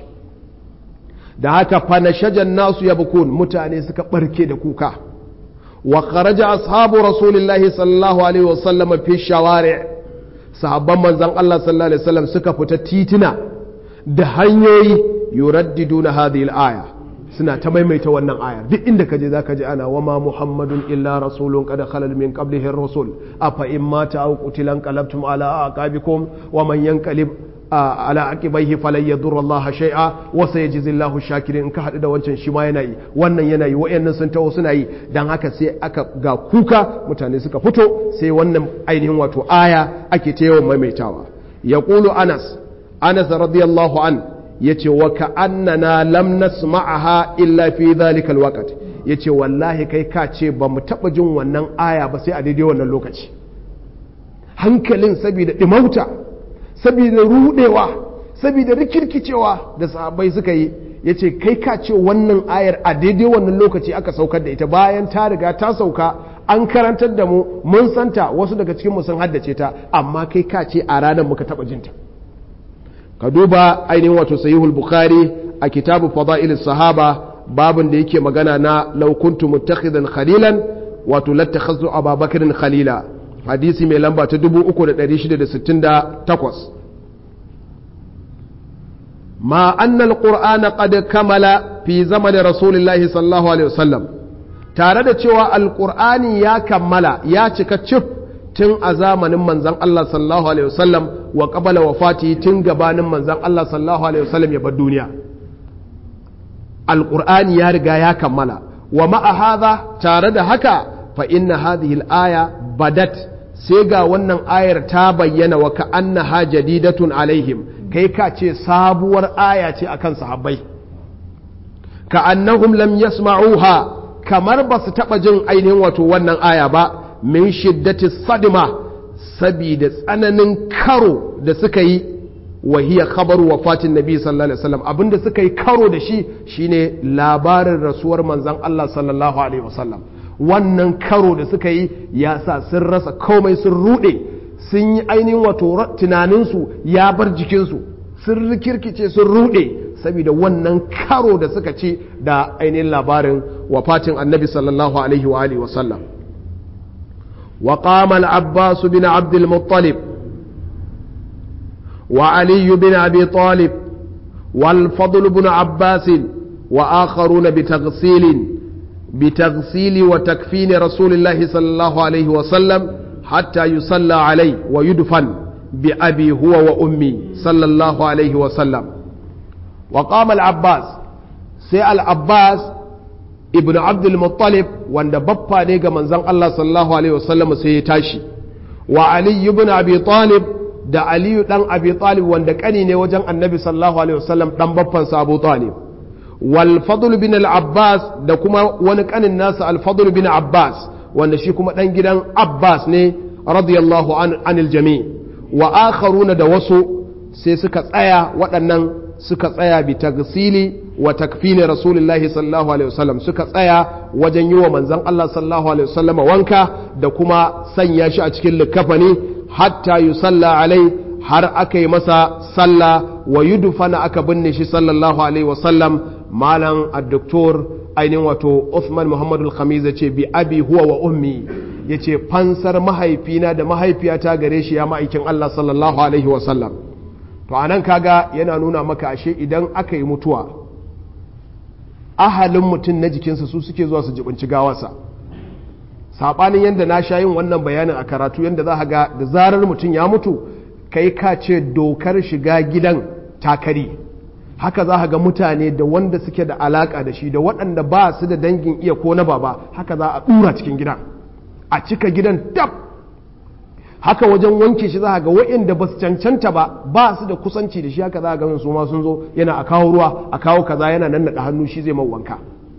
Da haka fa nashajan nasu yabkun, mutane suka barke da kuka. Wa kharaja ashabu rasulillahi sallallahu alaihi wasallam fi shawari', sahabban manzon Allah sallallahu alaihi wasallam suka fita titina da hanyoyi yuraddiduna hadhihi al-aya, suna ta maimaita wannan ayar. Duk inda kaje zaka ji ana wama muhammadun illa rasulun qad khalal min qablihi ar-rusul afa in mata aw qutila qalabtum ala aqabikum wa man yanqalib ala aqibaihi falan yadurra Allah shay'a wa sayajzi Allahu shakirin. Ka hadu da wancan shi ma yana yi, wannan yana yi, wayannan sun taho suna yi. Dan haka sai aka ga kuka, mutane suka fito, sai wannan ainihin wato aya ake ta yawan maimaitawa. Yaqulu Anas radiyallahu an, yace wa ka'annana lam nasma'aha illa fi dhalika alwaqt, yace wallahi kai ka ce ba mu taba jin wannan aya ba sai a daidai wannan lokaci. Hankalin saboda dimauta, saboda rudewa, saboda rikirkicewa da sahabbai suka yi, yace kai ka ce wannan ayar a daidai wannan lokaci aka saukar da ita, bayan ta riga ta sauka, an karantar da mu, mun santa, wasu daga cikin mu sun haddace ta, amma kai ka ce a ranar muka taba jinta. Ka duba ainihin wato sahihul bukhari a kitabu fada'ilis sahaba, babin da yake magana na law kuntu muttakhidan khalilan, wato lattakhadhu ababakarin khalila, hadisi mai lamba ta 3668. ma anna alqur'ana qad kamala fi zamani rasulillahi sallallahu alaihi wasallam, tare da cewa alqur'ani ya kammala, ya cika cif tun a zamanin manzan Allah sallallahu alaihi wasallam, wa qabala wafati, tun gabanin manzan Allah sallallahu alaihi wasallam ya bar duniya. Alqur'ani ya riga ya kammala. Wa ma'a hadha, tare da haka, fa inna hadhihi al-aya badat, sai ga wannan ayar ta bayyana, wa ka'annaha jadidatun alaihim, kai ka ce sabuwar aya ce akan sahabbai. Ka'annahum lam yasma'uha, kamar ba su taba jin ainihin wato wannan aya ba, min shiddati sadima, sabida tsananin karo da suka yi, wahiya khabaru wafatin nabi sallallahu alaihi wasallam, abinda suka yi karo da shi shine labarin rasuwar manzon Allah sallallahu alaihi wasallam. Wannan karo da suka yi ya sa sun rasa komai, sun rude, sun yi ainihin wato tunaninsu ya bar jikinsu, sun rikirkice, sun rude, saboda wannan karo da suka ci da ainihin labarin wafatin annabi sallallahu alaihi wa alihi wasallam. وقام العباس بن عبد المطلب وعلي بن أبي طالب والفضل بن عباس وآخرون بتغسيل وتكفين رسول الله صلى الله عليه وسلم حتى يصلى عليه ويدفن بأبي هو وأمي صلى الله عليه وسلم. وقام العباس سي العباس ابن عبد المطلب وند بابا ne ga manzon Allah sallallahu alaihi wasallam sai ya tashi wa Ali ibn Abi Talib da Ali dan Abi Talib wanda kani ne wajen Annabi sallallahu alaihi wasallam dan babban sa Abu Talib wal Fadl bin al-Abbas da kuma wani kanin nasa al-Fadl bin Abbas wanda shi kuma dan gidan Abbas ne radiyallahu anil jami' wa akharuna da wasu sai suka tsaya waɗannan suka tsaya bi tagsili wa takfini rasulullahi sallallahu alaihi wasallam suka tsaya wajen yi wa manzon Allah sallallahu alaihi wasallam wanka da kuma sanya shi a cikin likafani hatta yusalla alai har aka yi masa salla wa yudfana aka binne shi sallallahu alaihi wasallam malam ad-doktor ainihin wato Uthman Muhammadul Khamiz yace bi abi huwa wa ummi yace fansar mahaifina da mahaifiyata gare shi ya ma'aikin Allah sallallahu alaihi wasallam. To anan kaga yana nuna maka ashe idan aka yi mutuwa ahalin mutum na jikinsa su suke zuwa su jibinci gawarsa, saɓanin yadda na sha yin wannan bayanin a karatu yadda za ga da zarar mutum ya mutu kai ka ce dokar shiga gidan takari. Haka za ga mutane da wanda suke da alaka da shi da waɗanda ba su da dangin iya ko na baba haka za a ɗura cikin gidan a cika gidan tab. Haka wajen wanke shi za ga waɗanda ba su cancanta ba su da kusanci da shi haka za ga su ma sun zo yana a kawo ruwa a kawo kaza yana nan naɗa hannu shi zai wanka.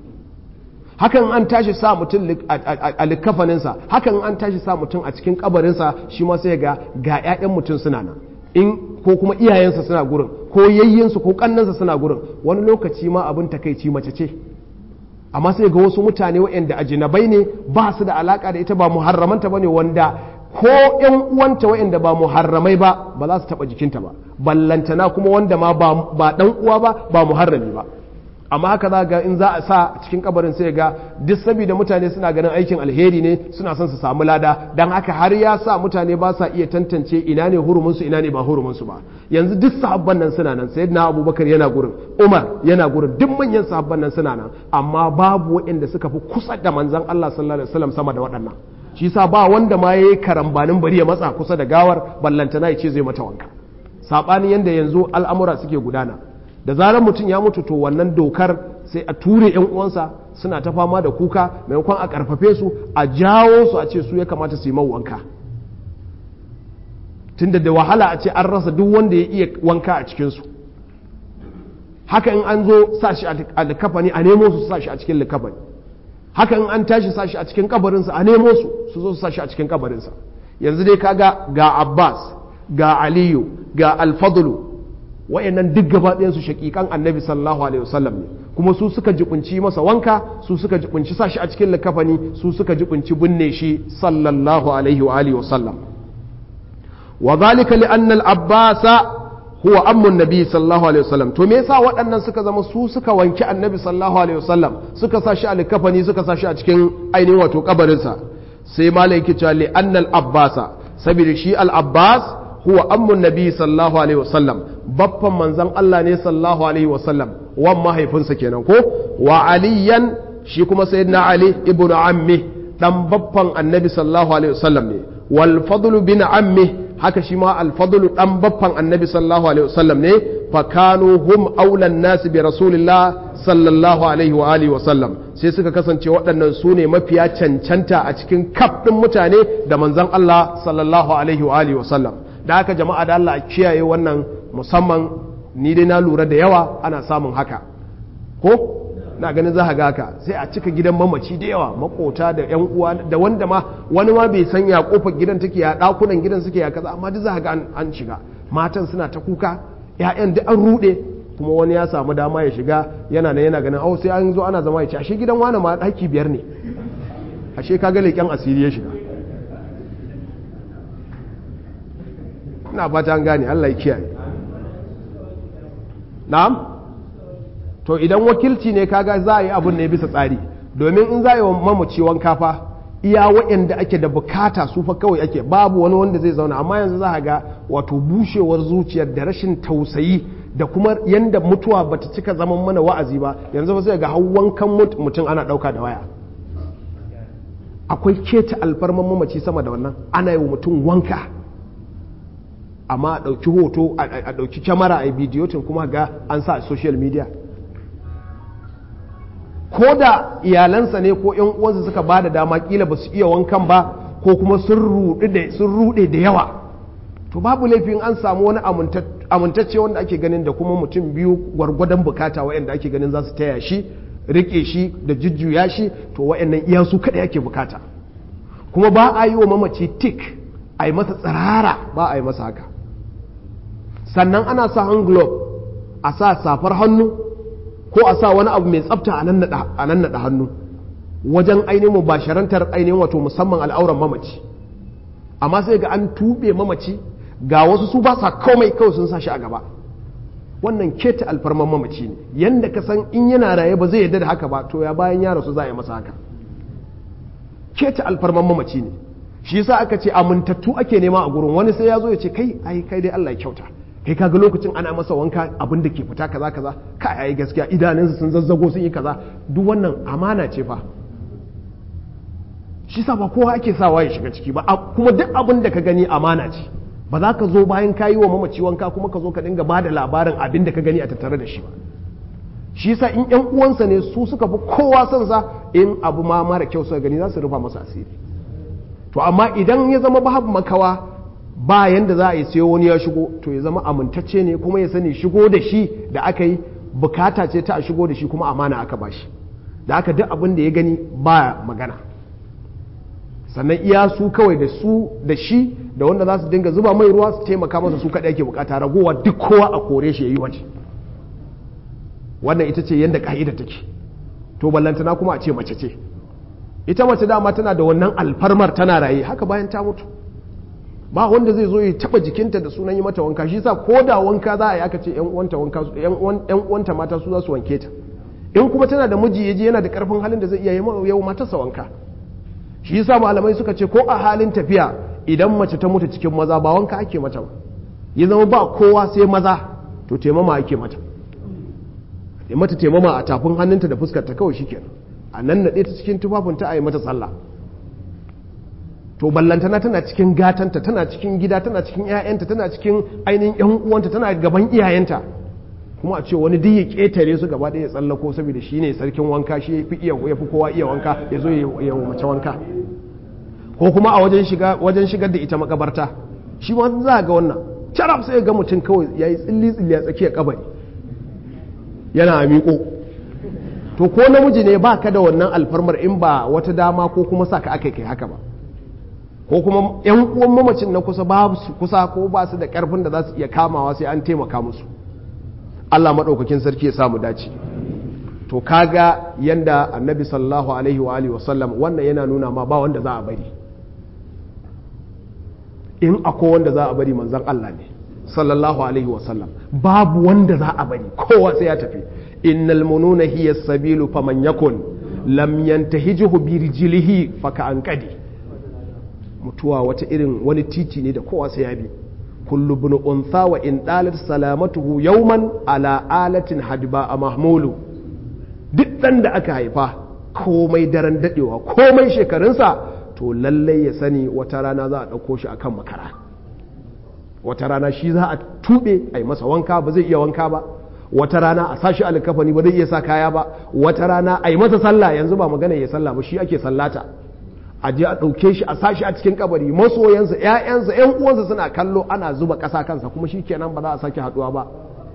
Hakan an tashi sa mutum a likafaninsa, hakan an tashi sa mutum a cikin kabarinsa shi ma sai ga 'ya'yan mutum suna nan in ko kuma iyayensa suna gurin ko yayyinsu ko kannansa suna gurin. Wani lokaci ma abin takeici mace ce amma sai ga wasu mutane waɗanda ajinabai ne ba su da alaka da ita ba muharramanta bane wanda ko ƴan uwanta waɗanda ba muharramai ba za su taɓa jikinta ba ballantana kuma wanda ma ba ɗan uwa ba muharrami ba. Amma haka za ga in za a sa cikin kabarin sai ga duk saboda mutane suna ganin aikin alheri ne suna son su samu lada dan haka har ya sa mutane ba sa iya tantance ina ne hurumunsu ina ne ba hurumunsu ba. Yanzu duk sahabban nan suna nan, sayyidina Abubakar yana gurin, Umar yana gurin, duk manyan sahabban nan suna nan, amma babu waɗanda suka fi kusa da manzon Allah sallallahu alaihi wasallam sama da waɗannan. Shi yasa ba wanda ma yayi karambanin bari ya matsa kusa da gawar ballantana ya ce zai mata wanka. Sabanin yanda yanzu al'amura suke gudana. Da zarar mutum ya mutu to wannan dokar sai a ture yan uwansa suna ta fama da kuka maimakon a karfafe su a jawo su a ce su ya kamata su yi man wanka, tunda da wahala a ce an rasa duk wanda ya iya wanka a cikinsu. Haka in an zo sa shi a likafani a nemo su sa shi a cikin likafani, haka in an tashi sa shi a cikin kabarinsa a nemo su zo su sa shi a cikin kabarinsa. Yanzu dai kaga ga Abbas ga Aliyu ga Alfadlu wayannan duk gaba ɗayan su shakikan Annabi sallallahu alaihi wasallam ne, kuma su suka jibunci masa wanka, su suka jibunci sa shi a cikin likafani, su suka jibunci binne shi sallallahu alaihi wa alihi wasallam. wa zalika li anna al-Abbas huwa ammu an-nabi sallallahu alaihi wasallam. To me yasa waɗannan suka zama su suka wanki Annabi sallallahu alaihi wasallam, suka sa shi a likafani, suka sa shi a cikin ainihin wato kabarinsa? Sai malai yake cewa li anna al-Abbas, saboda shi al-Abbas huwa ammun nabi sallallahu alaihi wasallam, baffan manzon Allah ne sallallahu alaihi wasallam, wan mahaifinsa kenan ko. Wa aliyan, shi kuma sayyidina Ali ibn ammi dan baffan annabi sallallahu alaihi wasallam ne. Wal fadlu bin ammi, haka shi ma al fadlu dan baffan annabi sallallahu alaihi wasallam ne. Fa kanu hum aulan nas bi rasulillah sallallahu alaihi wa alihi wasallam, sai suka kasance waɗannan su ne mafiya cancanta a cikin kafin mutane da manzon Allah sallallahu alaihi wa alihi wasallam. Da haka jama'a da Allah a kiyaye wannan, musamman ni dai na lura da yawa ana samun haka ko na ganin za ga haka, sai a cika gidan mamaci da yawa, makota da yan uwa da wanda ma wani ma bai san ya kofar gidan take ya dakunan gidan suke ya kaza, amma duk za ga an shiga, matan suna ta kuka, ƴaƴan duk an rude, kuma wani ya samu dama ya shiga yana ganin sai an zo ana zama ya ce ashe gidan wani ma ɗaki 5 ne, ashe kaga leƙen asiri ya shiga. ina fata an gane, Allah ya kiyaye. Na'am, to idan wakilci ne kaga za a yi abun ne bisa tsari, domin in za a yi wa mamaci wanka fa iya waɗanda ake da bukata su fa kawai ake, babu wani wanda zai zauna. Amma yanzu za a ga wato bushewar zuciyar da rashin tausayi da kuma yanda mutuwa bata cika zaman mana wa'azi ba, yanzu ba sai ga wankan mutum ana ɗauka da waya. Akwai keta alfarman mamaci sama da wannan, ana yi wa mutum wanka amma a ɗauki hoto a ɗauki kyamara a yi bidiyotin kuma ga an sa a social media. Ko da iyalansa ne ko ‘yan uwansa suka ba da dama kila ba su iya wankan ba ko kuma sun ruɗe da yawa, to babu laifin an samu wani amintacce wanda ake ganin da kuma mutum biyu gwargwadon bukata waɗanda ake ganin za su taya shi rike shi da jujjuya shi, to waɗannan iya su kaɗai ake bukata. Kuma ba a yi wa mamaci tik a yi masa tsirara, ba a yi masa haka. Sannan ana sa hand glove, a sa safar hannu ko a sa wani abu mai tsafta a nan naɗa hannu wajen ainihin mubasharantar ainihin wato musamman al'auran mamaci. Amma sai ga an tuɓe mamaci, ga wasu su ba sa komai kawai sun sa shi a gaba. Wannan keta alfarman mamaci ne, yanda ka san in yana raye ba zai yarda da haka ba, to ya bayan ya rasu za a yi masa haka. Keta alfarman mamaci ne, shi yasa aka ce amintattu ake nema a gurin. Wani sai ya zo ya ce kai dai Allah ya kyauta, kai kaga lokacin ana masa wanka abin da ke fita kaza kaza, kai ai gaskiya idanunsa sun zazzago sun yi kaza. Duk wannan amana ce fa, shi yasa ba kowa ake sawa ya shiga ciki ba. Kuma duk abin da ka gani amana ce, ba za ka zo bayan ka yi wa mamaci wanka kuma ka zo ka dinga ba da labarin abin da ka gani a tattare da shi ba. Shi yasa in ‘yan uwansa ne su suka fi kowa son sa, in abu ma mara kyau suka gani za su rufa masa asiri. To amma idan ya zama babu makawa ba yanda za a yi sai wani ya shigo, to ya zama amintacce ne kuma ya sani shigo da shi da aka yi bukata ce ta a shigo da shi kuma amana aka ba shi, da aka duk abin da ya gani ba magana. Sannan iya su kawai da su da shi da wanda za su dinga zuba mai ruwa su taimaka masa su kaɗai ake bukata, ragowa duk kowa a kore shi ya yi waje. Wannan ita ce yadda ka'ida take. To ballantana kuma a ce mace ce, ita mace dama tana da wannan alfarmar tana raye, haka bayan ta mutu ba wanda zai zo ya taba jikinta da sunan yi mata wanka. Shi yasa ko da wanka za a yi aka ce ‘yan uwanta mata su za su wanke ta. In kuma tana da miji yaje yana da karfin halin da zai iya yi matarsa wanka. Shi yasa malamai suka ce ko a halin tafiya idan mace ta mutu cikin maza ba wanka ake mata ba, ya zama ba kowa sai maza, to taimama ake mata. Ya mata taimama a tafin hannunta da fuskarta kawai shikenan, a nan naɗe ta cikin tufafinta a yi mata sallah. To ballantana tana cikin gatanta, tana cikin gida, tana cikin 'ya'yanta, tana cikin ainihin 'yan uwanta, tana gaban iyayenta, kuma a ce wani duk ya ƙetare su gaba ɗaya ya tsallako saboda shi ne sarkin wanka, shi ya fi kowa iya wanka, ya zo ya mace wanka. Ko kuma a wajen shigar da ita makabarta, shi ma za ga wannan carab sai ga mutum kawai ya yi tsilli a tsakiyar kabari yana miƙo. To ko namiji ne ba ka da wannan alfarmar in ba wata dama ko kuma sa ka aka kai haka ba, ko kuma ‘yan uwan mamacin na kusa ba su kusa ko ba su da ƙarfin da za su iya kamawa sai an taimaka musu. Allah maɗaukakin sarki ya samu dace. To kaga yanda annabi sallallahu alaihi wa alihi wasallam wannan yana nuna ma ba wanda za a bari, in akwai wanda za a bari manzon Allah ne sallallahu alaihi wasallam, babu wanda za a bari, kowa sai ya tafi. innal mununa hiya sabilu faman yakun lam yantahijuhu bi rijlihi faka anqadi. Mutuwa wata irin wani titi ne da kowa sai ya bi. kullu ibn untha wa in dalat salamatuhu yawman ala alatin hadba mahmulu. Duk dan da aka haifa komai daren dadewa komai shekarunsa, to lallai ya sani wata rana za a dauko shi akan makara, wata rana shi za a tube ai masa wanka ba zai iya wanka ba, wata rana a sashi alkafani ba zai iya sa kaya ba, wata rana ai masa sallah, yanzu ba magana ya sallah ba, shi ake sallata. A je a ɗauke shi a sashi a cikin kabari, masoyansa ‘ya'yansa ‘yan uwansa suna kallo, ana zuba ƙasa kansa, kuma shi kenan ba za a sake haɗuwa ba.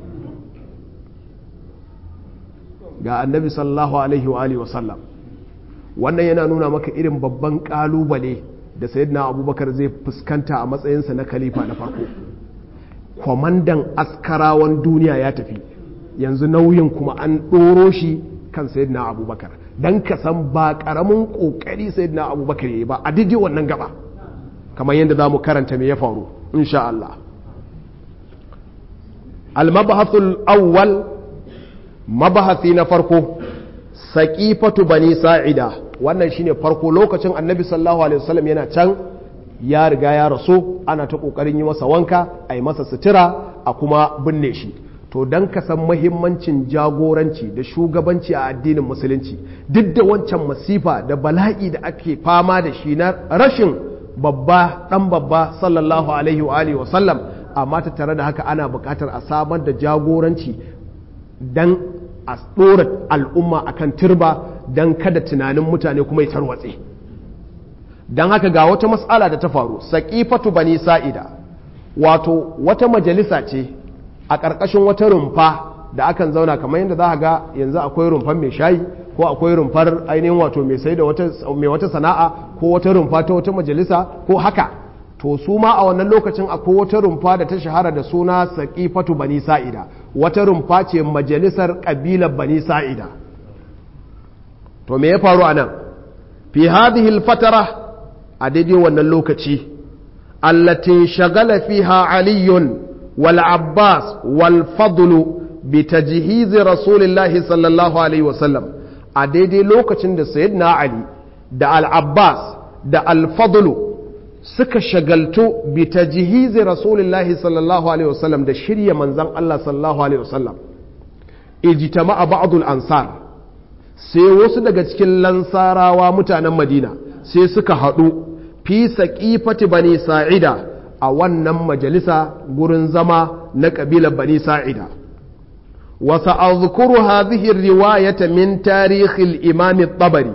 Ga annabi sallallahu alaihi wa alihi wasallam, wannan yana nuna maka irin babban ƙalubale da sayyidina abubakar zai fuskanta a matsayinsa na khalifa na farko. Kwamandan askarawan duniya ya tafi, yanzu nauyin kuma an ɗoro shi kan sayyidina abubakar, don ka san ba ƙaramin ƙoƙari sayyidina abubakar ya yi ba a daidai wannan gaba, kamar yadda za mu karanta me ya faru insha Allah. al-mabahathul awwal, mabahasi na farko, saqifatu bani sa'ida wannan shine farko lokacin annabi sallallahu alaihi wasallam yana can ya riga ya rasu ana ta kokarin yi masa wanka a yi masa sutura a kuma binne shi to dan ka san muhimmancin jagoranci da shugabanci a addinin musulunci duk da wancan masifa da bala'i da ake fama da shi na rashin babba dan babba sallallahu alaihi wa alihi wasallam amma ta tare da haka ana buƙatar a samar da jagoranci dan a ɗora al'umma akan turba dan kada tunanin mutane kuma ya tarwatse dan haka ga wata mas'ala da ta faru saqifatu bani sa'ida wato wata majalisa ce a ƙarƙashin wata rumfa da akan zauna kamar yadda za ga yanzu akwai rumfar mai shayi ko akwai rumfar ainihin wato mai sai da mai wata sana'a ko wata rumfa ta wata majalisa ko haka to su ma a wannan lokacin akwai wata rumfa da ta shahara da suna saqifatu bani sa'ida wata rumfa ce majalisar ƙabilar bani sa'ida to me ya faru anan fi hadhihi al-fatara a daidai wannan lokaci allati shagala fiha aliyun wal abbas wal fadl bi tajhiz rasulillahi sallallahu alaihi wasallam a daidai lokacin da sayyidina ali da al abbas da al fadl suka shagaltu bi tajhiz rasulillahi sallallahu alaihi wasallam da shirya manzon Allah sallallahu alaihi wasallam ijtama'a ba'd al ansar sai wasu daga cikin lansarawa mutanen madina sai suka haɗu fi saqifati bani sa'ida a wannan majalisa gurin zama na ƙabilar bani sa'ida wa sa'adhkuru hadhihi riwayata min tarikh al-imam at-tabari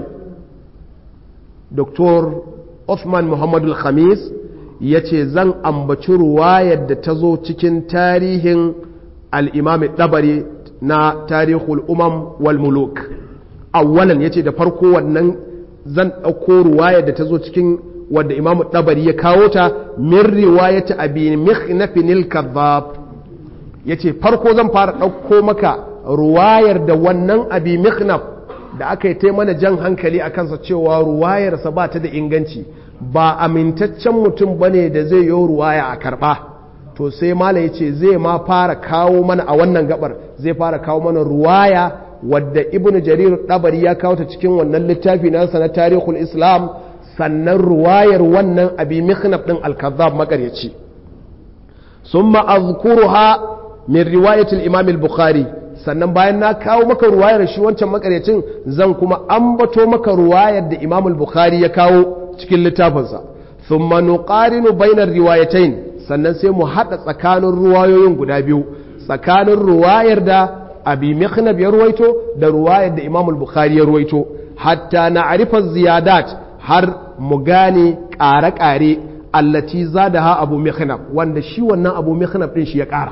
Dr. Uthman Muhammad al-Khamis yace zan ambaci riwayar da ta zo cikin tarihin al-imam at-tabari na tarihul umam wal muluk awwalan yace da farko wannan zan ɗauko riwayar da ta zo cikin wadda imamu ɗabari ya kawo ta min riwayati abi mikhnafin al-kadhab yace farko zan fara ɗauko maka ruwayar da wannan abi mikhnaf da aka yi mana jan hankali a kansa cewa ruwayarsa ba ta da inganci ba amintaccen mutum bane da zai yi ruwaya a karɓa to sai mala yace zai ma fara kawo mana a wannan gabar zai fara kawo mana ruwaya wadda ibnu jarir ɗabari ya kawo ta cikin wannan littafi nasa na tarihul islam sannan ruwayar wannan abi mikhnaf din al-kazzab makaryaci summa azkuruha min riwayatil imam al-bukhari sannan bayan na kawo maka ruwayar shi wancan makaryacin zan kuma ambato maka ruwayar da imam al-bukhari ya kawo cikin littafinsa thumma nuqarinu bainar riwayatayn sannan sai mu hada tsakanin ruwayoyin guda biyu tsakanin ruwayar da abi mikhnaf ya ruwaito da ruwayar da imam al-bukhari ya ruwaito hatta na'rifa ziyadat har mu gane ƙare-ƙare allaci za da ha abu mikhnaf wanda shi wannan abu mikhnaf ɗin shi ya ƙara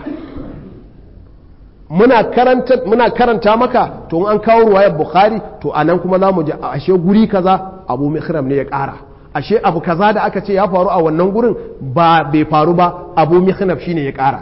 muna karanta maka to an kawo ruwayar bukhari to anan kuma za mu ji ashe guri kaza abu mikhnaf ne ya ƙara ashe abu kaza da aka ce ya faru a wannan gurin ba bai faru ba abu mikhnaf shine ya ƙara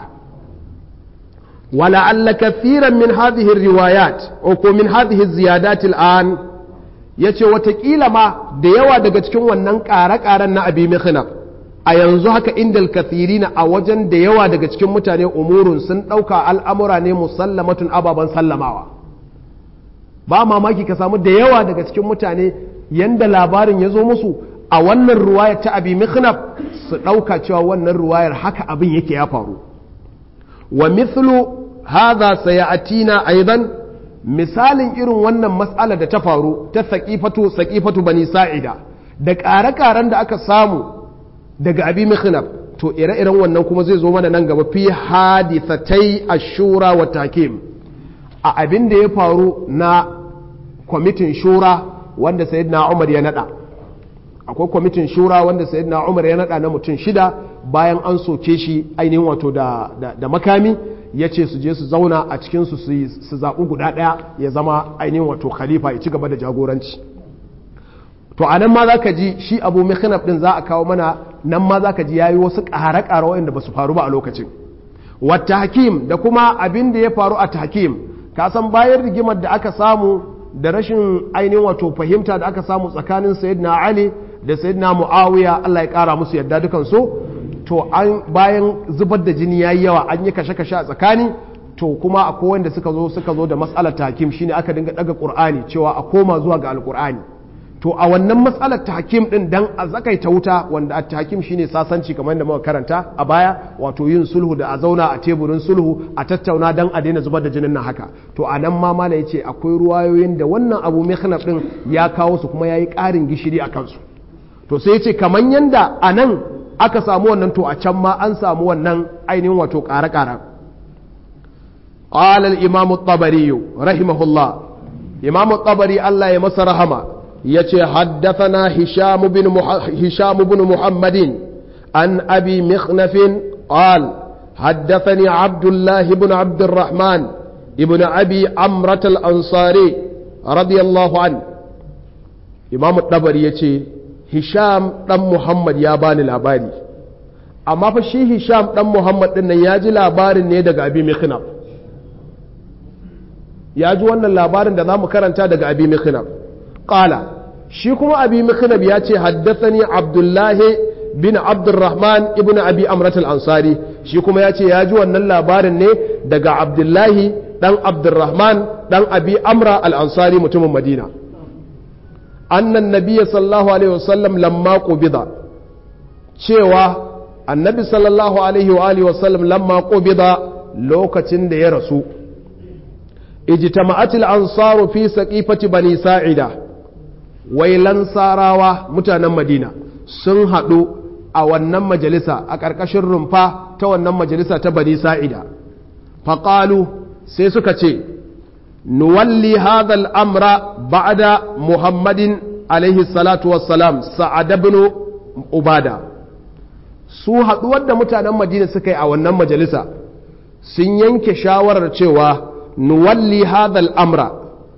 ولعل كثيرا من هذه الروايات أو من هذه الزيادات الآن yace watakila ma da yawa daga cikin wannan ƙare-ƙaren na abi mikhnaf a yanzu haka indal kathirina a wajen da yawa daga cikin mutane umurun sun ɗauka al'amura ne musallamatun ababen sallamawa ba mamaki ka samu da yawa daga cikin mutane yanda labarin ya zo musu a wannan ruwayar ta abi mikhnaf su ɗauka cewa wannan ruwayar haka abin yake ya faru wa mithlu hadha sayatina aidan misalin irin wannan mas'ala da ta faru ta saƙifatu bani sa'ida da ƙare-ƙaren da aka samu daga abi mikhnaf to ire-iren wannan kuma zai zo mana nan gaba fi hadithatai ashura wa takim a abin da ya faru na kwamitin shura wanda sayyidina Umar ya nada akwai kwamitin shura wanda sayyidina Umar ya nada na mutum 6 bayan an soke shi ainihin wato da makami ya ce su je su zauna a cikinsu su zaɓi guda ɗaya ya zama ainihin wato khalifa ya ci gaba da jagoranci to a nan ma za ka ji shi abu mikhnaf ɗin za a kawo mana nan ma za ka ji ya yi wasu ƙare-ƙare waɗanda ba su faru ba a lokacin wata hakim da kuma abin da ya faru a tahkim ka san bayan rigimar da aka samu da rashin ainihin wato fahimta da aka samu tsakanin sayyidina ali da sayyidina muawiya Allah ya ƙara musu yadda dukansu to an bayan zubar da jini yayi yawa an yi kashe-kashe a tsakani to kuma akwai wanda suka zo da mas'alar tahkim shine aka dinga daga qur'ani cewa a koma zuwa ga alqur'ani to a wannan matsalar tahkim din dan a zakaita wuta, wanda a tahkim shine sasanci kamar yadda muka karanta a baya, wato yin sulhu da a zauna a teburin sulhu a tattauna dan a daina zubar da jinin nan haka. To a nan ma mala yace akwai ruwayoyin da wannan Abu Mikhnaf din ya kawo su kuma yayi ƙarin gishiri a kansu. To sai yace kamar yanda a nan aka samu wannan, to a can ma an samu wannan ainihin wato ƙare-ƙare. قال الإمام الطبري رحمه الله، إمام الطبري الله يمس رحمه يتي حدثنا هشام بن محمد عن أبي مخنف قال حدثني عبد الله بن عبد الرحمن ابن أبي عمرة الأنصاري رضي الله عنه. إمام الطبري يتي هشام بن محمد يابان الأباري، أما فشي هشام بن محمد إن ياجي الأباري نيدك أبي مخنف، ياجي وانا الأباري نظام كرنتا دك أبي مخنف. قال shi kuma abi mikhnab ya ce haddathani abdullahi bin abdurrahman ibn abi amrat al-ansari, shi kuma ya ce ya ji wannan labarin ne daga abdullahi dan abdurrahman dan abi amra al-ansari mutumin madina. annan nabiyyi sallallahu alaihi wasallam lamma qubida, cewa annabi sallallahu alaihi wa alihi wasallam lamma qubida, lokacin da ya rasu, ijtama'at al-ansaru fi saqifati bani sa'ida, wai lansarawa mutanen madina sun haɗu a wannan majalisa a ƙarƙashin rumfa ta wannan majalisa ta bani sa'ida. faƙalu sai suka ce nuwalli hadha al'amra ba'da muhammadin alaihi salatu wassalam sa'ad ibn ubada. su haɗuwar da mutanen madina suka yi a wannan majalisa sun yanke shawarar cewa nuwalli hadha al'amra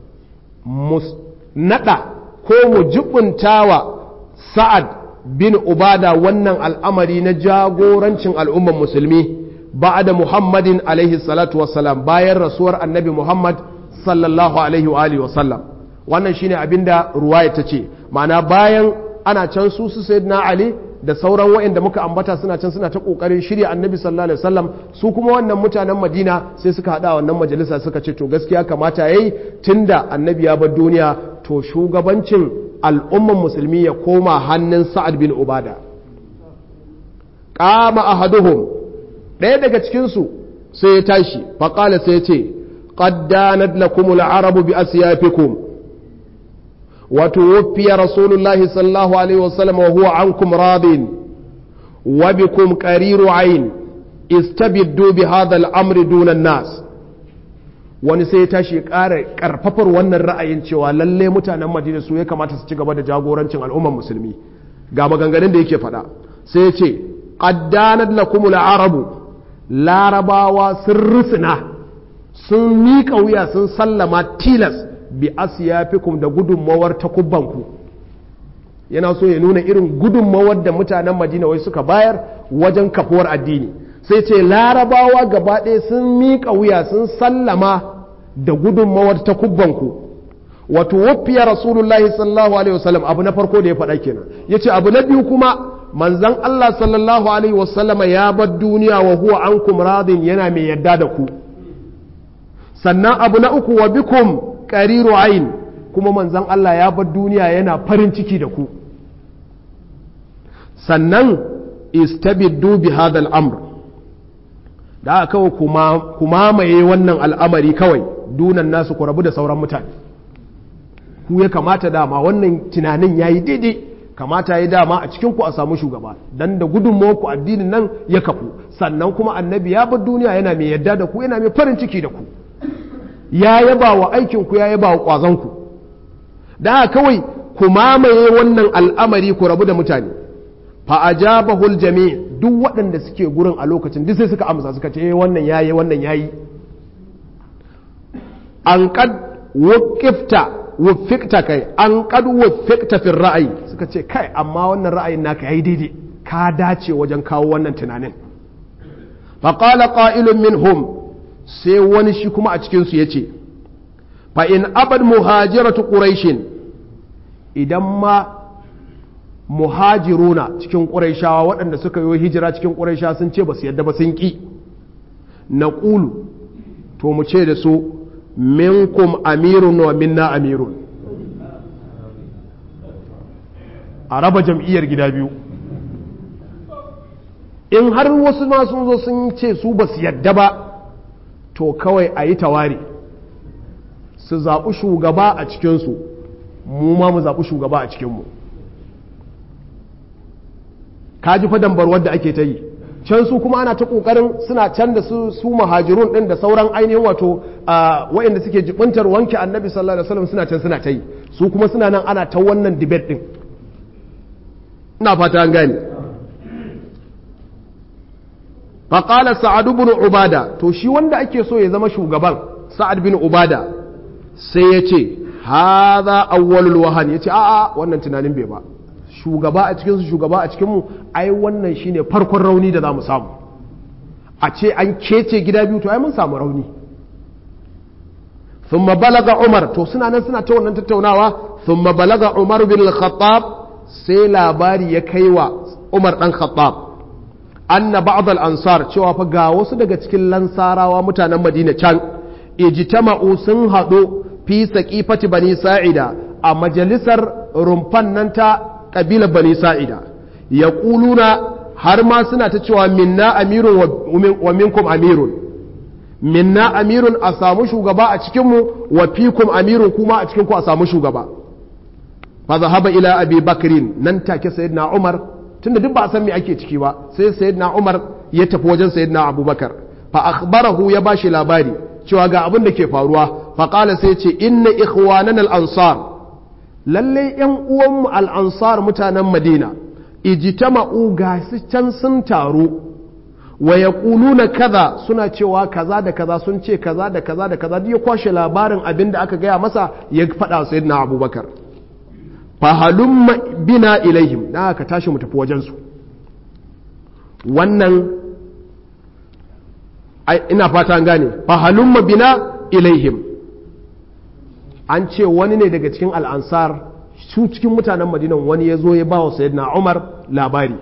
naɗa ko mu jibuntawa sa'ad bin ubada wannan al'amari na jagorancin al'umman musulmi ba'da muhammadin alaihi salatu wassalam, bayan rasuwar annabi muhammad sallallahu alaihi wa alihi wasallam. wannan shine abinda ruwaya ta ce, ma'ana bayan ana can su sayyidina ali da sauran waɗanda muka ambata suna can suna ta kokarin shirya annabi sallallahu alaihi wasallam, su kuma wannan mutanen madina sai suka hada wannan majalisa suka ce to gaskiya kamata yayi tunda annabi ya bar duniya, to shugabancin al'umman musulmi ya koma hannun sa'ad bin ubada. qama ahaduhum, ɗaya daga cikin su sai ya tashi faqala sai ya ce qad danat lakumul arabu bi asyafikum وتوفي رسول الله صلى الله عليه وسلم وهو عنكم راض وبكم قرير عين استبدوا بهذا الأمر دون الناس. wani sai ya tashi karfafar wannan ra'ayin cewa lalle mutanen Madina su ya kamata su ci gaba da jagorancin al'ummar musulmi. ga maganganun da yake faɗa sai ya ce qaddanat lakumul arabu, larabawa sun rusuna sun miƙa wuya sun sallama tilas bi asiyafikum da gudunmawar takubbanku. yana so ya nuna irin gudunmawar da mutanen Madina wai suka bayar wajen kafuwar addini. sai ce larabawa gaba ɗaya sun miƙa wuya sun sallama da gudunmawar takubbanku. wato wafiya rasulullahi sallallahu alaihi wasallam, abu na farko da ya faɗa kenan. yace abu na biyu kuma manzon Allah sallallahu alaihi wasallama ya bar duniya wa huwa ankum radin, yana mai yadda da ku. sannan abu na uku wa bikum qariru ain, kuma manzon Allah ya bar duniya yana farin ciki da ku. sannan istabiddu bi hadha al-amr, da kawai kuma maye wannan al'amari kawai dunan nasu, ku rabu da sauran mutane. ku ya kamata dama wannan tunanin yayi daidai, kamata yayi dama a cikin ku a samu shugaba dan da gudunmawar ku addinin nan ya kafu. sannan kuma annabi ya bar duniya yana mai yadda da ku, yana mai farin ciki da ku, ya yaba wa aikinku, ya yaba wa ƙwazonku. da kawai ku mamaye wannan al'amari, ku rabu da mutane. fa'ajabahul jami', duk waɗanda suke gurin a lokacin duk sai suka amsa suka ce wannan yayi wannan yayi. an qad wufikta kai an qad wufikta fi ra'ayi, suka ce kai amma wannan ra'ayin naka yayi daidai, ka dace wajen kawo wannan tunanin. fa qala qa'ilun minhum, sai wani shi kuma a cikinsu ya ce fa in abad muhajiratu quraishin, idan ma muhajiruna cikin quraishawa waɗanda suka yi hijira cikin quraisha sun ce ba su yadda ba sun ƙi, na ƙulu, to mu ce da su minkum amirun wa minna amirun, a raba jam'iyyar gida biyu. In har wasu ma sun zo sun ce su ba su yadda ba, to kawai a yi tawari su zaɓi shugaba a cikinsu, mu ma mu zaɓi shugaba a cikinmu. Ka ji fadambar wadda ake ta yi, can su kuma ana ta ƙoƙarin suna can da su muhajirun ɗin da sauran ainihin wato waɗanda suke jibintar wanke annabi sallallahu alaihi wasallam suna can suna ta yi, su kuma suna nan ana ta wannan debate ɗin. Ina fata an gane. faƙala sa'ad bin ubada, to shi wanda ake so ya zama shugaban sa'ad bin ubada sai ya ce haza awwalul wahan, ya ce a'a wannan tunanin bai ba, shugaba a cikinsu shugaba a cikinmu, ai wannan shine farkon rauni da za mu samu, a ce an kece gida biyu to ai mun samu rauni. thumma balaga umar, to suna nan suna ta wannan tattaunawa, thumma balaga umar bin al-khattab, sai labari ya kai wa umar dan khattab anna ba'd al-ansar, cewa fa ga wasu daga cikin lansarawa mutanen Madina can ijtama'u sun hado fi saqifati bani sa'ida, a majalisar rumfan nan ta kabilar bani sa'ida, yaquluna har ma suna ta cewa minna amirun wa minkum amirun, minna amirun a samu shugaba a cikin mu, wa fikum amirun kuma a cikin ku a samu shugaba. fa zahaba ila abi bakrin, nan take sayyidina umar, tunda duk ba a san me ake ciki ba, sai sayyidina Umar ya tafi wajen sayyidina Abubakar, fa akhbarahu, ya bashi labari cewa ga abin da ke faruwa, fa qala sai ce inna ikhwanana al-ansar, lalle yan uwanmu al-ansar mutanen Madina, ijtama'u ga su can sun taru, wa yaquluna kaza, suna cewa kaza da kaza, sun ce kaza da kaza da kaza, duk ya kwashe labarin abin da aka gaya masa ya faɗa sayyidina Abubakar. fahalumma bina ilaihim, da aka tashi mu tafi wajensu. Wannan ina fata an gane, fahalumma bina ilaihim, an ce wani ne daga cikin al'ansar, su cikin mutanen madinan wani ya zo ya ba wa sayyidina umar labari.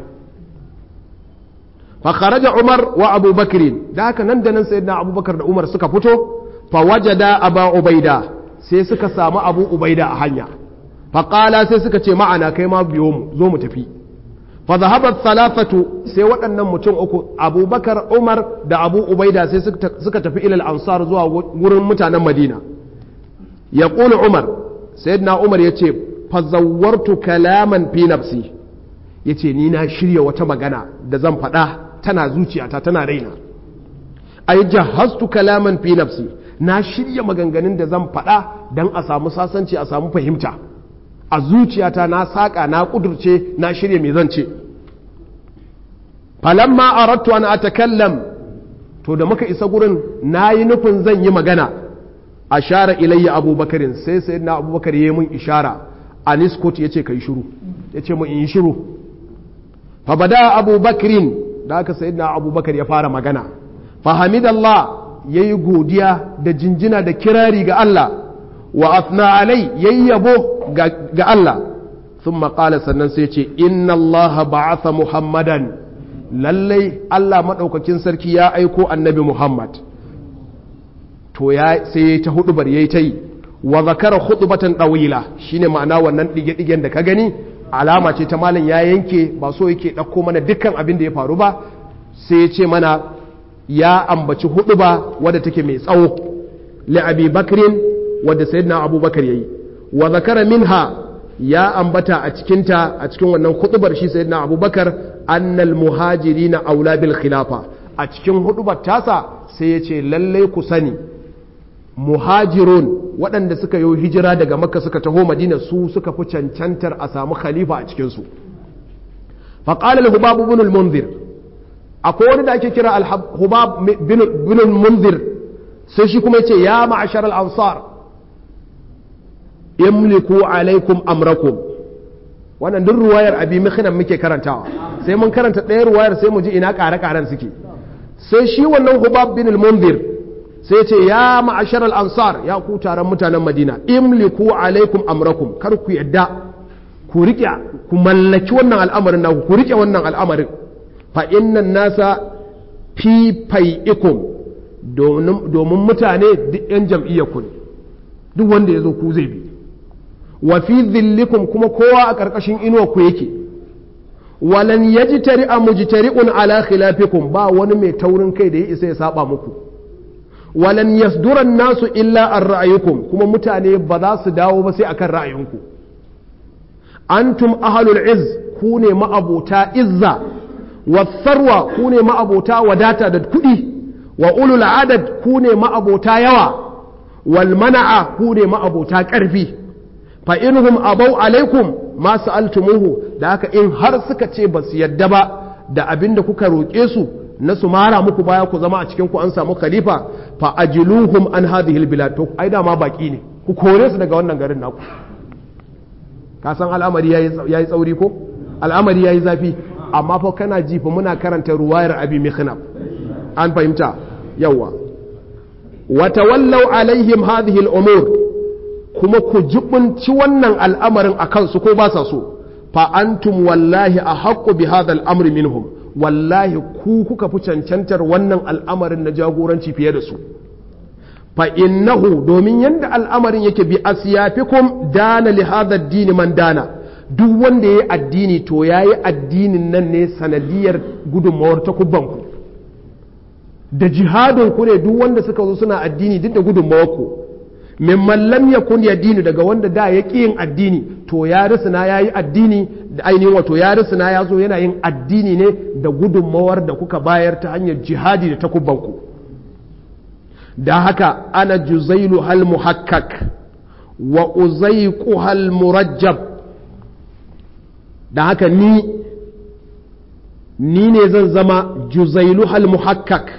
fa kharaja umar wa abubakar, da haka nan da nan sayyidina abubakar da umar suka fito, fa wajada aba ubaida, sai suka samu abu ubaida a hanya, faƙala sai suka ce ma'ana kai ma biyo mu, zo mu tafi. fa zahabar salafatu, sai waɗannan mutum uku abubakar umar da abu ubaida sai suka tafi ilal ansar zuwa wurin mutanen madina. ya ƙuli umar, sayyidina umar ya ce fazawwartu kalaman fi nafsi, ya ce ni na shirya wata magana da zan faɗa tana zuciyata tana raina. ai jahastu kalaman fi nafsi, na shirya maganganun da zan faɗa don a samu sasanci, a samu fahimta. a zuciyata na saƙa, na ƙudurce, na shirya mai zan ce. falamma aradtu an atakallam, to da muka isa gurin na yi nufin zan yi magana, ashara ilayya abubakarin, sai sayyidina abubakar ya yi mun ishara, aniskut, ya ce ka yi shiru, ya ce mun in yi shiru. fa bada abubakarin, da aka sayyidina abubakar ya fara magana, fa hamidallah, ya yi godiya da jinjina da kirari ga Allah, wa athna alai, yayyabo ga Allah. thumma qala, sannan sai ce inna Allah ba'atha muhammadan, lallai Allah madaukakin sarki ya aiko annabi Muhammad. to ya sai ta hudubar yayi ta yi, wa zakara khutbatan dawila, shine ma'ana wannan dige-digen da ka gani alama ce ta malam ya yanke, ba so yake dauko mana dukkan abin da ya faru ba, sai ya ce mana ya ambaci huduba wadda take mai tsawo li abi bakrin, wadda sayyidina abubakar yayi, wa zakara minha, ya ambata a cikinta, a cikin wannan hudubar shi sayyidina abubakar, annal muhajirina aula bil khilafa, a cikin hudubar tasa sai ya ce lallai ku sani muhajirun, waɗanda suka yi hijira daga makka suka taho madina, su suka fi cancantar a samu khalifa a cikinsu. faƙalar hubab bin al-munzir, akwai wani da ake kira al-hubab bin al-munzir, sai shi kuma yace ya ma'ashar al-ansar imliku alaikum amrakum. wannan duk ruwayar abi mikhinan muke karantawa, sai mun karanta ɗaya ruwayar sai mu ji ina ƙare-ƙaren suke. sai shi wannan hubab bin al-munzir sai ce ya ma'ashar al-ansar, ya ku taron mutanen madina, imliku alaikum amrakum, kar ku yadda ku rike, ku mallaki wannan al'amarin naku, ku rike wannan al'amarin. fa innan nasa fi fai'ikum, domin mutane duk yan jam'iyyar ku ne, duk wanda ya zo ku zai bi. wa fi dhillikum kuma kowa a karkashin inuwa ku yake walan yajtari mujtari'un ala khilafikum ba wani mai taurin kai da ya isa ya saba muku walan yasdura nasu illa an ra'ayukum kuma mutane ba za su dawo ba sai akan ra'ayinku antum ahlul izz ku ne ma'abota izza wasarwa ku ne ma'abota wadata da kuɗi wa ulul adad ku ne ma'abota yawa wal mana'a ku ne ma'abota ƙarfi fa inhum abau alaikum ma sa'altumuhu da haka in har suka ce ba su yadda ba da abin da kuka roƙe su na su mara muku baya ku zama a cikin ku an samu khalifa fa ajiluhum an hadhihi albilad to ai da ma baki ne ku kore su daga wannan garin naku ka san al'amari yayi tsauri ko al'amari yayi zafi amma fa kana ji fa muna karanta ruwayar abi mikhnaf an fahimta yawa wa tawallaw alaihim hadhihi al'umur kuma ku jibunci wannan al'amarin akan su ko ba sa so fa antum wallahi ahaqqu bi hadha al'amri minhum wallahi ku kuka fi cancantar wannan al'amarin na jagoranci fiye da su fa innahu domin yanda al'amarin yake bi asyafikum dana li hadha ad-din man dana duk wanda yayi addini to yayi addinin nan ne sanadiyar gudunmawar takubbanku da jihadin ku ne duk wanda suka zo suna addini duk da gudunmawar ku mimman lam yakun yadini daga wanda da ya yin addini to ya risina yayi addini da ainihin wato ya risina ya zo yana yin addini ne da gudunmawar da kuka bayar ta hanyar jihadi da takubbanku da haka ana juzailu hal muhakkak wa uzaiqu hal murajjab da haka ni ne zan zama juzailu hal muhakkak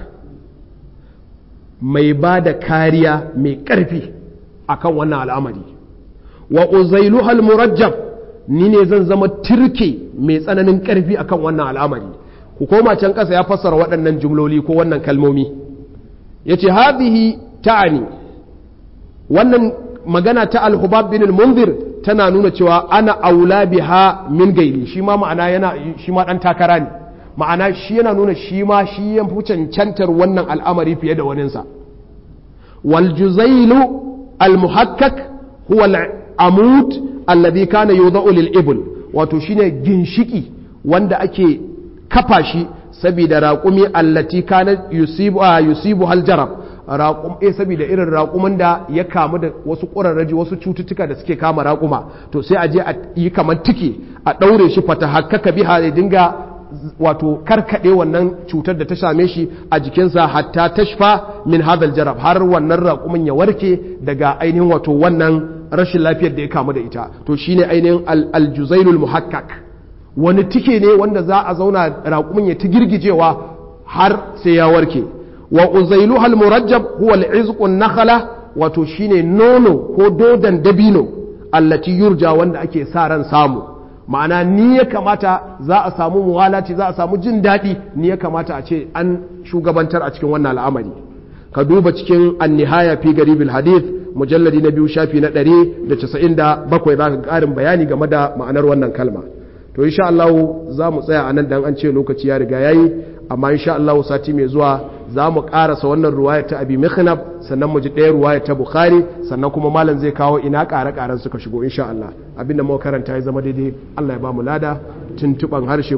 mai ba da kariya mai ƙarfi akan wannan al'amari wa uzailu hal murajjab ni ne zan zama turke mai tsananin ƙarfi akan wannan al'amari ku koma can ƙasa ya fassara waɗannan jumloli ko wannan kalmomi yace hadhihi ta'ani wannan magana ta al-hubab bin al-munzir tana nuna cewa ana aula biha min gairi shi ma ma'ana shi ma dan takara ne ma'ana shi yana nuna shi ma shi ya fi cancantar wannan al'amari fiye da waninsa wal juzailu al muhakkak huwa al amud alladhi kana yudau lil ibl wato shine ginshiki wanda ake kafa shi saboda raqumi allati kana yusibu hal jarab raƙum saboda irin raƙuman da ya kamu da wasu ƙurarraji wasu cututtuka da suke kama raƙuma to sai a je a yi kamar tiki a ɗaure shi fata hakkaka biha ya dinga wato karkaɗe wannan cutar da ta same shi a jikinsa hatta tashfa min hadal jarab har wannan raƙumin ya warke daga ainihin wato wannan rashin lafiyar da ya kamu da ita to shine ainihin aljuzailul muhakkak wani tike ne wanda za a zauna raƙumin ya ta girgijewa har sai ya warke wa uzailuha almurajjab huwa al'izqun nakhla wato shine nono ko dodan dabino allati yurja wanda ake sa ran samu ma'ana ni ya kamata za a samu muwalati za a samu jin daɗi ni ya kamata a ce an shugabantar a cikin wannan al'amari ka duba cikin an-nihaya fi garibil hadith mujalladi na 2 shafi na 197 za ka ƙarin bayani game da ma'anar wannan kalma to insha Allah za mu tsaya anan dan an ce lokaci ya riga yayi amma insha Allah sati mai zuwa za mu karasa wannan ruwaya ta abi mikhnab sannan mu ji ɗaya ruwaya ta bukhari sannan kuma malam zai kawo ina ƙare-ƙaren suka shigo insha Allah abinda muka karanta ya zama daidai Allah ya ba mu lada tuntuban harshe